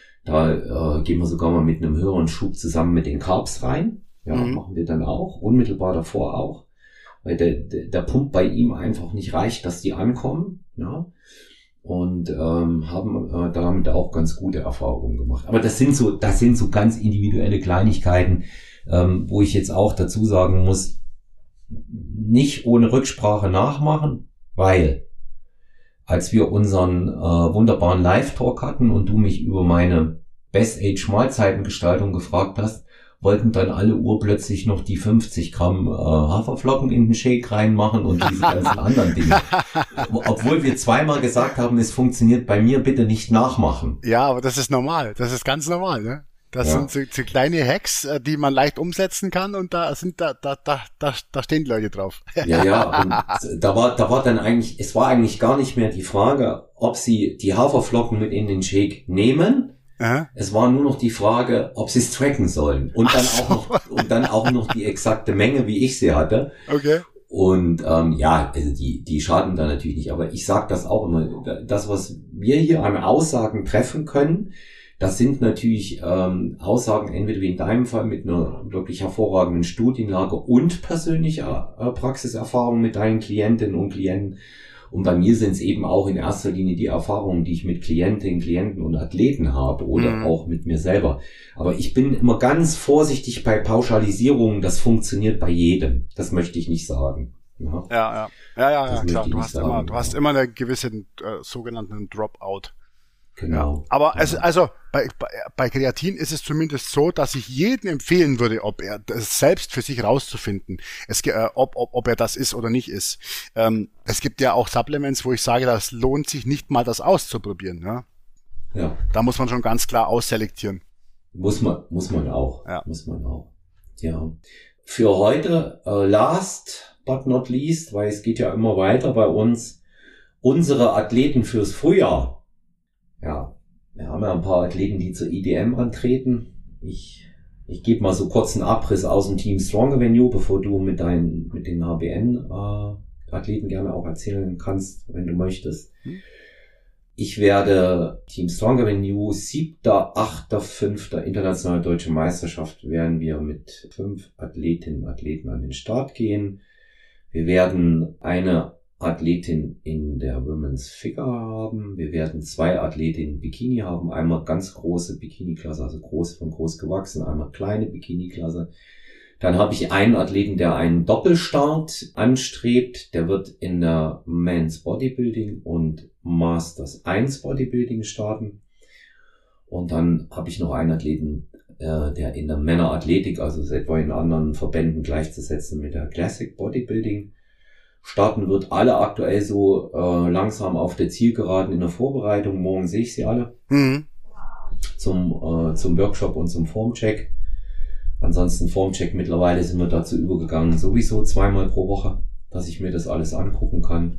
[SPEAKER 1] Da äh, gehen wir sogar mal mit einem höheren Schub zusammen mit den Carbs rein. Ja, mhm. machen wir dann auch, unmittelbar davor auch. Weil der, der, der Pump bei ihm einfach nicht reicht, dass die ankommen. Ja, und ähm, haben äh, damit auch ganz gute Erfahrungen gemacht. Aber das sind so, das sind so ganz individuelle Kleinigkeiten, ähm, wo ich jetzt auch dazu sagen muss, nicht ohne Rücksprache nachmachen, weil als wir unseren äh, wunderbaren Live-Talk hatten und du mich über meine Best-Age-Mahlzeitengestaltung gefragt hast, wollten dann alle urplötzlich noch die fünfzig Gramm äh, Haferflocken in den Shake reinmachen und diese ganzen anderen Dinge. Obwohl wir zweimal gesagt haben, es funktioniert bei mir, bitte nicht nachmachen.
[SPEAKER 2] Ja, aber das ist normal. Das ist ganz normal, ne? Das ja. sind so, so kleine Hacks, die man leicht umsetzen kann und da sind da da da da, da stehen die Leute drauf.
[SPEAKER 1] Ja, ja, und da war da war dann eigentlich, es war eigentlich gar nicht mehr die Frage, ob sie die Haferflocken mit in den Shake nehmen. Aha. Es war nur noch die Frage, ob sie es tracken sollen. Und dann so. auch noch, und dann auch noch die exakte Menge, wie ich sie hatte.
[SPEAKER 2] Okay.
[SPEAKER 1] Und ähm, ja, also die die schaden da natürlich nicht. Aber ich sage das auch immer, das, was wir hier an Aussagen treffen können, Das sind natürlich ähm, Aussagen, entweder wie in deinem Fall mit einer wirklich hervorragenden Studienlage und persönlicher äh, Praxiserfahrung mit deinen Klientinnen und Klienten. Und bei mir sind es eben auch in erster Linie die Erfahrungen, die ich mit Klientinnen, Klienten und Athleten habe oder mhm. auch mit mir selber. Aber ich bin immer ganz vorsichtig bei Pauschalisierungen. Das funktioniert bei jedem. Das möchte ich nicht sagen.
[SPEAKER 2] Ja, ja, ja, ja, ja, ja klar. Du hast sagen, immer, du hast immer eine gewisse äh, sogenannten Dropout.
[SPEAKER 1] Genau.
[SPEAKER 2] Ja, aber
[SPEAKER 1] ja.
[SPEAKER 2] es, also bei, bei, bei Kreatin ist es zumindest so, dass ich jedem empfehlen würde, ob er das selbst für sich rauszufinden, es, äh, ob, ob, ob er das ist oder nicht ist. Ähm, es gibt ja auch Supplements, wo ich sage, das lohnt sich nicht mal, das auszuprobieren. Ja?
[SPEAKER 1] Ja.
[SPEAKER 2] Da muss man schon ganz klar ausselektieren.
[SPEAKER 1] Muss man, muss man auch.
[SPEAKER 2] Ja.
[SPEAKER 1] Muss man auch. Ja. Für heute, äh, last but not least, weil es geht ja immer weiter bei uns, unsere Athleten fürs Frühjahr. Ja, wir haben ja ein paar Athleten, die zur I D M antreten. Ich, ich gebe mal so kurz einen Abriss aus dem Team Stronger Than You, bevor du mit deinen, mit den H B N-Athleten äh, gerne auch erzählen kannst, wenn du möchtest. Hm. Ich werde Team Stronger Than You, siebter, achter, fünfter internationale deutsche Meisterschaft, werden wir mit fünf Athletinnen und Athleten an den Start gehen. Wir werden eine Athletin in der Women's Figure haben. Wir werden zwei Athletinnen Bikini haben. Einmal ganz große Bikini-Klasse, also groß von groß gewachsen, einmal kleine Bikini-Klasse. Dann habe ich einen Athleten, der einen Doppelstart anstrebt. Der wird in der Men's Bodybuilding und Masters eins Bodybuilding starten. Und dann habe ich noch einen Athleten, äh, der in der Männerathletik, also ist etwa in anderen Verbänden gleichzusetzen mit der Classic Bodybuilding starten wird. Alle aktuell so äh, langsam auf der Zielgeraden in der Vorbereitung. Morgen sehe ich sie alle
[SPEAKER 2] mhm.
[SPEAKER 1] zum äh, zum Workshop und zum Formcheck. Ansonsten Formcheck, mittlerweile sind wir dazu übergegangen, sowieso zweimal pro Woche, dass ich mir das alles angucken kann.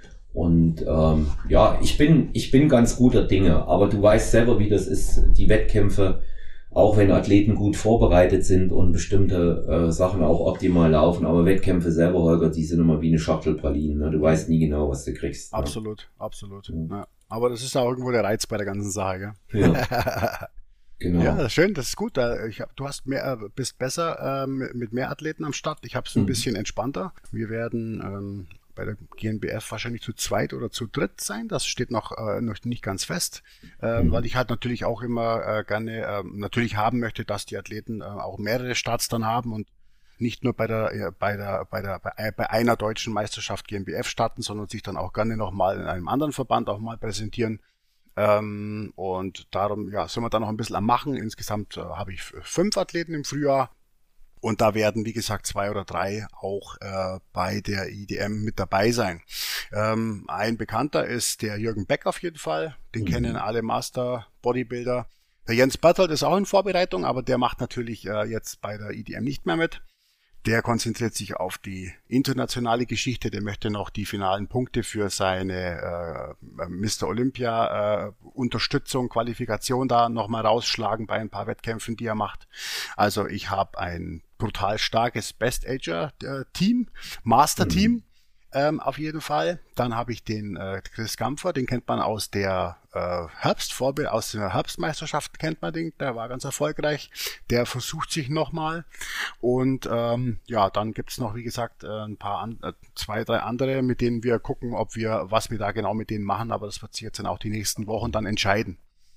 [SPEAKER 1] Und ähm, ja, ich bin ich bin ganz guter Dinge, aber du weißt selber, wie das ist, die Wettkämpfe, auch wenn Athleten gut vorbereitet sind und bestimmte äh, Sachen auch optimal laufen, aber Wettkämpfe selber, Holger, die sind immer wie eine Schachtel Pralinen, ne? Du weißt nie genau, was du kriegst.
[SPEAKER 2] Absolut, ne? absolut.
[SPEAKER 1] Ja.
[SPEAKER 2] Ja. Aber das ist auch irgendwo der Reiz bei der ganzen Sache, gell?
[SPEAKER 1] Ja. Genau.
[SPEAKER 2] Ja, schön, das ist gut. Ich hab, du hast mehr, bist besser ähm, mit mehr Athleten am Start. Ich habe es ein mhm. bisschen entspannter. Wir werden ähm, bei der G N B F wahrscheinlich zu zweit oder zu dritt sein. Das steht noch, äh, noch nicht ganz fest, ähm, mhm. weil ich halt natürlich auch immer äh, gerne äh, natürlich haben möchte, dass die Athleten äh, auch mehrere Starts dann haben und nicht nur bei der äh, bei der bei der bei, bei einer deutschen Meisterschaft G N B F starten, sondern sich dann auch gerne nochmal in einem anderen Verband auch mal präsentieren. Ähm, und darum ja sind wir da noch ein bisschen am Machen. Insgesamt äh, habe ich fünf Athleten im Frühjahr. Und da werden, wie gesagt, zwei oder drei auch äh, bei der I D M mit dabei sein. Ähm, ein Bekannter ist der Jürgen Beck auf jeden Fall. Den mhm. kennen alle Master Bodybuilder. Der Jens Berthold ist auch in Vorbereitung, aber der macht natürlich äh, jetzt bei der I D M nicht mehr mit. Der konzentriert sich auf die internationale Geschichte. Der möchte noch die finalen Punkte für seine äh, Mister Olympia äh, Unterstützung, Qualifikation da nochmal rausschlagen bei ein paar Wettkämpfen, die er macht. Also ich habe ein brutal starkes Best-Ager-Team, Master-Team mhm. ähm, auf jeden Fall. Dann habe ich den äh, Chris Gampfer, den kennt man aus der äh, Herbstvorbild, aus der Herbstmeisterschaft kennt man den, der war ganz erfolgreich. Der versucht sich nochmal. Und ähm, ja, dann gibt's noch, wie gesagt, äh, ein paar, an, äh, zwei, drei andere, mit denen wir gucken, ob wir, was wir da genau mit denen machen, aber das wird sich jetzt dann auch die nächsten Wochen dann entscheiden.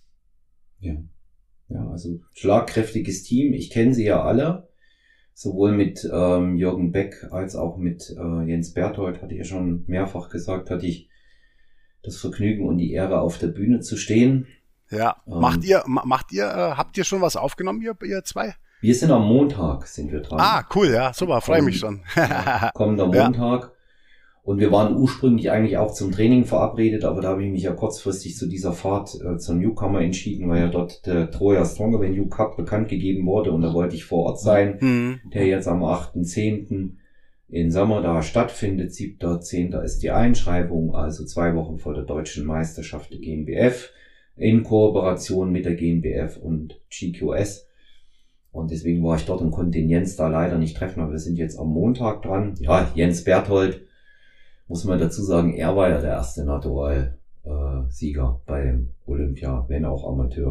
[SPEAKER 1] Ja, ja, also schlagkräftiges Team. Ich kenne sie ja alle. Sowohl mit ähm, Jürgen Beck als auch mit äh, Jens Berthold, hatte ich ja schon mehrfach gesagt, hatte ich das Vergnügen und die Ehre, auf der Bühne zu stehen.
[SPEAKER 2] Ja, ähm, macht ihr, macht ihr, äh, habt ihr schon was aufgenommen, ihr, ihr zwei?
[SPEAKER 1] Wir sind am Montag, sind wir dran.
[SPEAKER 2] Ah, cool, ja, super, freue mich schon.
[SPEAKER 1] Ja, kommender Montag. Ja. Und wir waren ursprünglich eigentlich auch zum Training verabredet, aber da habe ich mich ja kurzfristig zu dieser Fahrt äh, zur Newcomer entschieden, weil ja dort der Troja Stronger Than You Cup bekannt gegeben wurde und da wollte ich vor Ort sein, mhm. der jetzt am achten zehnten in Sommer da stattfindet. siebter zehnter ist die Einschreibung, also zwei Wochen vor der deutschen Meisterschaft der G N B F in Kooperation mit der G N B F und G Q S. Und deswegen war ich dort und konnte den Jens da leider nicht treffen, aber wir sind jetzt am Montag dran. Ja, Jens Berthold, muss man dazu sagen, er war ja der erste Natural-Sieger äh, beim Olympia, wenn auch Amateure.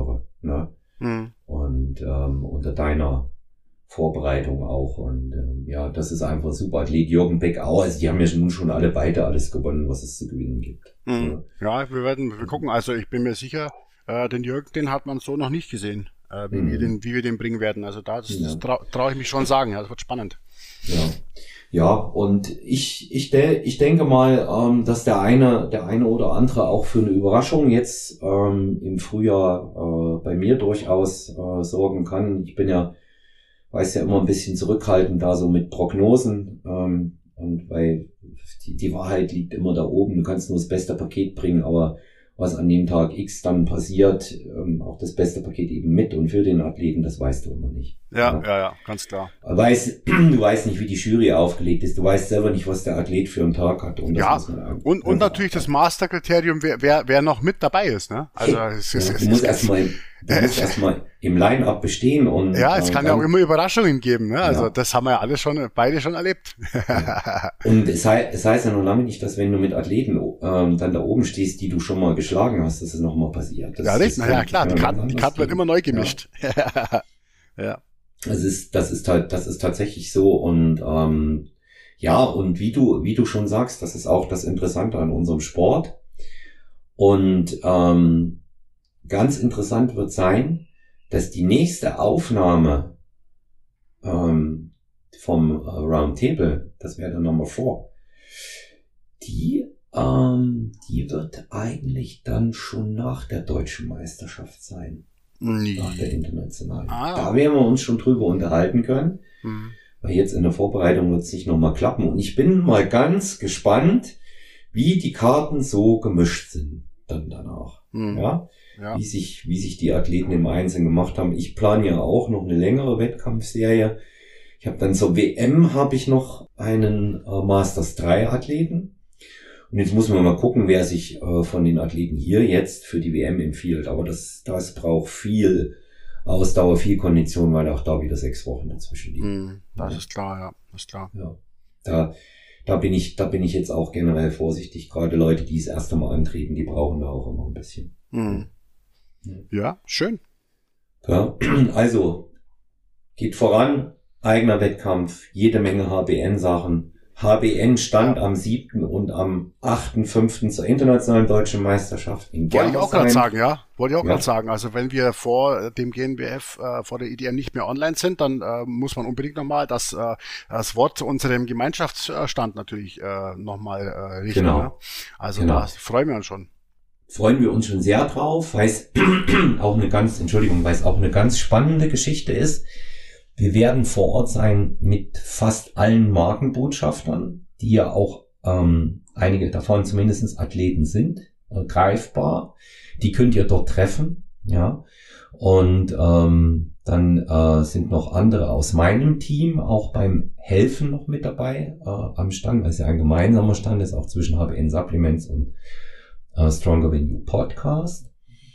[SPEAKER 1] Ne?
[SPEAKER 2] Mhm.
[SPEAKER 1] Und ähm, unter deiner Vorbereitung auch. Und ähm, ja, das ist einfach super. Athlet Jürgen Beck auch. Also die haben ja nun schon alle beide alles gewonnen, was es zu gewinnen gibt.
[SPEAKER 2] Mhm. Ja, wir werden wir gucken. Also ich bin mir sicher, äh, den Jürgen, den hat man so noch nicht gesehen, äh, wie, mhm. wir den, wie wir den bringen werden. Also da das, ja. das traue trau ich mich schon sagen. Ja, das wird spannend.
[SPEAKER 1] Ja. Ja, und ich, ich, de- ich denke mal, ähm, dass der eine, der eine oder andere auch für eine Überraschung jetzt ähm, im Frühjahr äh, bei mir durchaus äh, sorgen kann. Ich bin ja, weiß ja immer ein bisschen zurückhaltend da so mit Prognosen, ähm, und weil die, die Wahrheit liegt immer da oben. Du kannst nur das beste Paket bringen, aber was an dem Tag X dann passiert, ähm, auch das beste Paket eben mit und für den Athleten, das weißt du immer nicht.
[SPEAKER 2] Ja, ja, ja, ja, ganz klar.
[SPEAKER 1] Weiß, du weißt nicht, wie die Jury aufgelegt ist. Du weißt selber nicht, was der Athlet für einen Tag hat. Und das
[SPEAKER 2] ja,
[SPEAKER 1] muss man
[SPEAKER 2] und, und natürlich das Masterkriterium, wer, wer, wer noch mit dabei ist, ne? Also, es ist,
[SPEAKER 1] ja,
[SPEAKER 2] es
[SPEAKER 1] du musst
[SPEAKER 2] ist,
[SPEAKER 1] erstmal, du musst erstmal im Line-Up bestehen und.
[SPEAKER 2] Ja, es kann ja auch immer Überraschungen geben, ne? Also,
[SPEAKER 1] ja.
[SPEAKER 2] das haben wir ja alle schon, beide schon erlebt.
[SPEAKER 1] Ja. Und es, hei- es heißt ja noch lange nicht, dass wenn du mit Athleten, ähm, dann da oben stehst, die du schon mal geschlagen hast, dass es nochmal passiert. Das,
[SPEAKER 2] ja, richtig,
[SPEAKER 1] das
[SPEAKER 2] na ja,
[SPEAKER 1] kann,
[SPEAKER 2] klar, die Karten, die
[SPEAKER 1] anders
[SPEAKER 2] Karten werden
[SPEAKER 1] gehen.
[SPEAKER 2] immer neu gemischt.
[SPEAKER 1] Ja.
[SPEAKER 2] Ja.
[SPEAKER 1] Das ist, das ist halt, das ist tatsächlich so und ähm, ja, und wie du, wie du schon sagst, das ist auch das Interessante an unserem Sport. Und ähm, ganz interessant wird sein, dass die nächste Aufnahme ähm, vom äh, Roundtable, das wäre dann Nummer vier, die, ähm, die wird eigentlich dann schon nach der deutschen Meisterschaft sein. Nach der internationalen.
[SPEAKER 2] Ah.
[SPEAKER 1] Da werden wir uns schon drüber unterhalten können,
[SPEAKER 2] Mhm.
[SPEAKER 1] weil jetzt in der Vorbereitung wird es nicht nochmal klappen. Und ich bin mal ganz gespannt, wie die Karten so gemischt sind dann danach.
[SPEAKER 2] Mhm.
[SPEAKER 1] Ja?
[SPEAKER 2] Ja.
[SPEAKER 1] Wie sich, wie sich die Athleten im Einzelnen gemacht haben. Ich plane ja auch noch eine längere Wettkampfserie. Ich habe dann zur W M habe ich noch einen äh, Masters drei Athleten. Und jetzt muss man mal gucken, wer sich äh, von den Athleten hier jetzt für die W M empfiehlt. Aber das, das braucht viel Ausdauer, viel Kondition, weil auch da wieder sechs Wochen dazwischen liegen.
[SPEAKER 2] Mhm. Das ist klar, ja, das ist klar.
[SPEAKER 1] Ja. Da, da bin ich, da bin ich jetzt auch generell vorsichtig. Gerade Leute, die das erste Mal antreten, die brauchen da auch immer ein bisschen.
[SPEAKER 2] Mhm. Ja, schön.
[SPEAKER 1] Ja, also, geht voran, eigener Wettkampf, jede Menge H B N-Sachen. H B N stand am siebten und am achten fünften zur internationalen deutschen Meisterschaft in
[SPEAKER 2] Wollte ich auch gerade
[SPEAKER 1] Germersheim.
[SPEAKER 2] sagen, ja. Wollte ich auch
[SPEAKER 1] Ja.
[SPEAKER 2] gerade sagen. Also wenn wir vor dem G N B F, äh, vor der I D M nicht mehr online sind, dann äh, muss man unbedingt nochmal das, äh, das Wort zu unserem Gemeinschaftsstand natürlich äh, nochmal äh, richten.
[SPEAKER 1] Genau.
[SPEAKER 2] Ne? Also
[SPEAKER 1] Genau.
[SPEAKER 2] da freuen wir uns schon.
[SPEAKER 1] Freuen wir uns schon sehr drauf, weil es auch eine ganz, Entschuldigung, weil es auch eine ganz spannende Geschichte ist. Wir werden vor Ort sein mit fast allen Markenbotschaftern, die ja auch ähm, einige davon zumindest Athleten sind, äh, greifbar. Die könnt ihr dort treffen, ja. Und ähm, dann äh, sind noch andere aus meinem Team auch beim Helfen noch mit dabei äh, am Stand, weil es ja ein gemeinsamer Stand ist, auch zwischen H B N Supplements und äh, Stronger Than You Podcast.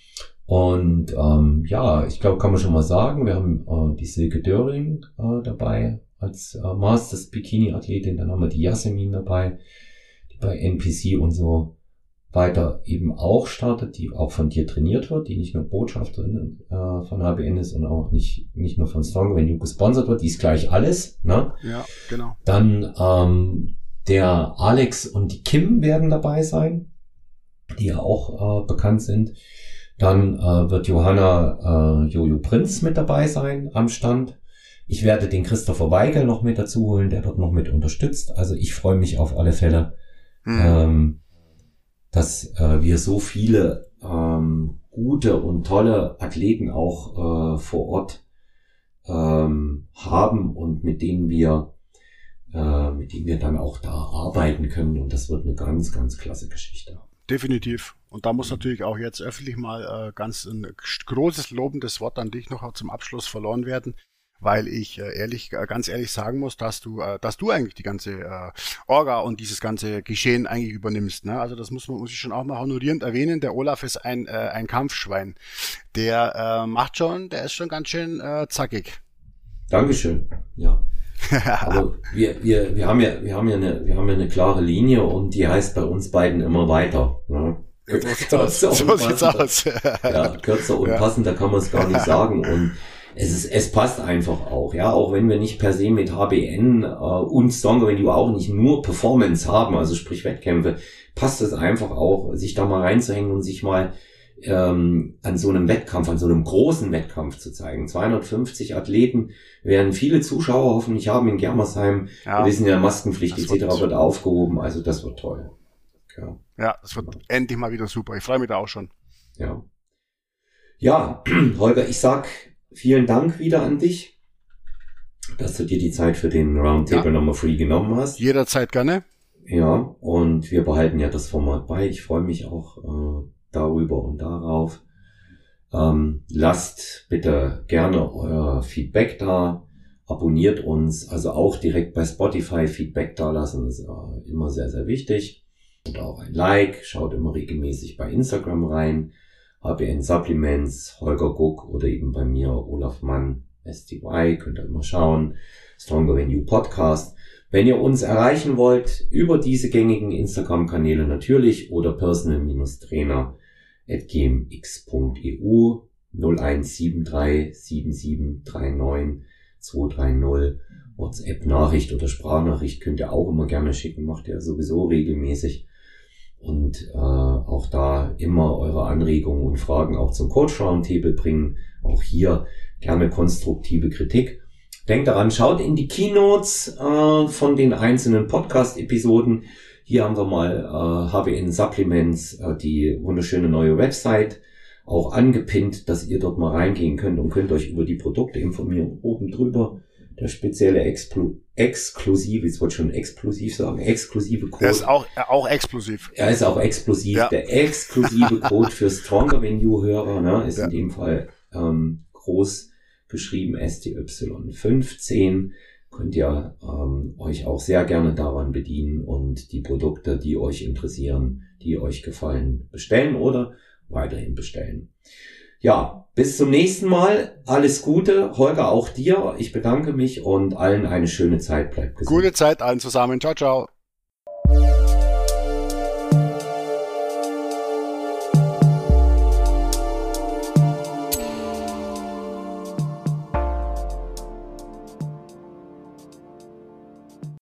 [SPEAKER 1] Und ähm, ja, ich glaube, kann man schon mal sagen, wir haben äh, die Silke Döring äh, dabei als äh, Masters Bikini-Athletin, dann haben wir die Yasemin dabei, die bei N P C und so weiter eben auch startet, die auch von dir trainiert wird, die nicht nur Botschafterin äh, von H B N ist und auch nicht nicht nur von Stronger Than You gesponsert wird, die ist gleich alles, ne?
[SPEAKER 2] Ja, genau.
[SPEAKER 1] Dann ähm, der Alex und die Kim werden dabei sein, die ja auch äh, bekannt sind. Dann äh, wird Johanna äh, Jojo Prinz mit dabei sein am Stand. Ich werde den Christopher Weigel noch mit dazu holen, der dort noch mit unterstützt. Also ich freue mich auf alle Fälle,
[SPEAKER 2] Mhm.
[SPEAKER 1] ähm, dass äh, wir so viele ähm, gute und tolle Athleten auch äh, vor Ort ähm, haben und mit denen wir äh, mit denen wir dann auch da arbeiten können. Und das wird eine ganz, ganz klasse Geschichte.
[SPEAKER 2] Definitiv. Und da muss natürlich auch jetzt öffentlich mal äh, ganz ein großes lobendes Wort an dich noch zum Abschluss verloren werden, weil ich äh, ehrlich, äh, ganz ehrlich sagen muss, dass du, äh, dass du eigentlich die ganze äh, Orga und dieses ganze Geschehen eigentlich übernimmst. Ne? Also das muss man muss ich schon auch mal honorierend erwähnen. Der Olaf ist ein äh, ein Kampfschwein. Der äh, macht schon, der ist schon ganz schön äh, zackig.
[SPEAKER 1] Dankeschön. Ja. Aber wir, wir, wir haben ja, wir haben ja eine, wir haben ja eine klare Linie und die heißt bei uns beiden immer weiter. Ne? kürzer
[SPEAKER 2] so
[SPEAKER 1] und
[SPEAKER 2] sieht's
[SPEAKER 1] passender.
[SPEAKER 2] aus.
[SPEAKER 1] Ja, kürzer und
[SPEAKER 2] Ja.
[SPEAKER 1] passender kann man es gar nicht sagen. Und es ist, es passt einfach auch, ja, auch wenn wir nicht per se mit H B N äh, und Stronger Than You auch nicht nur Performance haben, also sprich Wettkämpfe, passt es einfach auch, sich da mal reinzuhängen und sich mal ähm, an so einem Wettkampf, an so einem großen Wettkampf zu zeigen. zweihundertfünfzig Athleten werden viele Zuschauer hoffentlich haben in Germersheim.
[SPEAKER 2] Ja.
[SPEAKER 1] Wir wissen ja, Maskenpflicht
[SPEAKER 2] Das
[SPEAKER 1] et cetera
[SPEAKER 2] wird-
[SPEAKER 1] wird aufgehoben, also das wird toll. Ja.
[SPEAKER 2] Ja, das wird endlich mal wieder super. Ich freue mich da auch schon.
[SPEAKER 1] Ja. Ja, Holger, ich sag vielen Dank wieder an dich, dass du dir die Zeit für den Roundtable
[SPEAKER 2] Ja.
[SPEAKER 1] nochmal free genommen hast.
[SPEAKER 2] Jederzeit gerne.
[SPEAKER 1] Ja, und wir behalten ja das Format bei. Ich freue mich auch äh, darüber und darauf. Ähm, lasst bitte gerne euer Feedback da. Abonniert uns, also auch direkt bei Spotify Feedback da lassen, ist äh, immer sehr, sehr wichtig. Und auch ein Like, schaut immer regelmäßig bei Instagram rein. H B N Supplements, Holger Guck oder eben bei mir Olaf Mann, S T Y, könnt ihr immer schauen. Stronger Than You Podcast. Wenn ihr uns erreichen wollt, über diese gängigen Instagram-Kanäle natürlich oder personal-trainer at g m x punkt e u null eins sieben drei sieben sieben drei neun zwei drei null. WhatsApp-Nachricht oder Sprachnachricht könnt ihr auch immer gerne schicken, macht ihr sowieso regelmäßig. Und äh, auch da immer eure Anregungen und Fragen auch zum Coach Roundtable bringen. Auch hier gerne konstruktive Kritik. Denkt daran, schaut in die Keynotes äh, von den einzelnen Podcast-Episoden. Hier haben wir mal äh, H B N Supplements, äh, die wunderschöne neue Website, auch angepinnt, dass ihr dort mal reingehen könnt und könnt euch über die Produkte informieren. Oben drüber der spezielle Explo- exklusive, jetzt wollte ich schon explosiv sagen, exklusive Code.
[SPEAKER 2] Der ist auch, äh, auch explosiv.
[SPEAKER 1] Er ist auch explosiv.
[SPEAKER 2] Ja.
[SPEAKER 1] Der exklusive Code für Stronger Than You Hörer, ne, ist
[SPEAKER 2] Ja.
[SPEAKER 1] in dem Fall ähm, groß geschrieben S T Y fünfzehn. Könnt ihr ähm, euch auch sehr gerne daran bedienen und die Produkte, die euch interessieren, die euch gefallen, bestellen oder weiterhin bestellen. Ja, bis zum nächsten Mal. Alles Gute. Holger, auch dir. Ich bedanke mich und allen eine schöne Zeit. Bleibt gesund.
[SPEAKER 2] Gute Zeit allen zusammen. Ciao, ciao.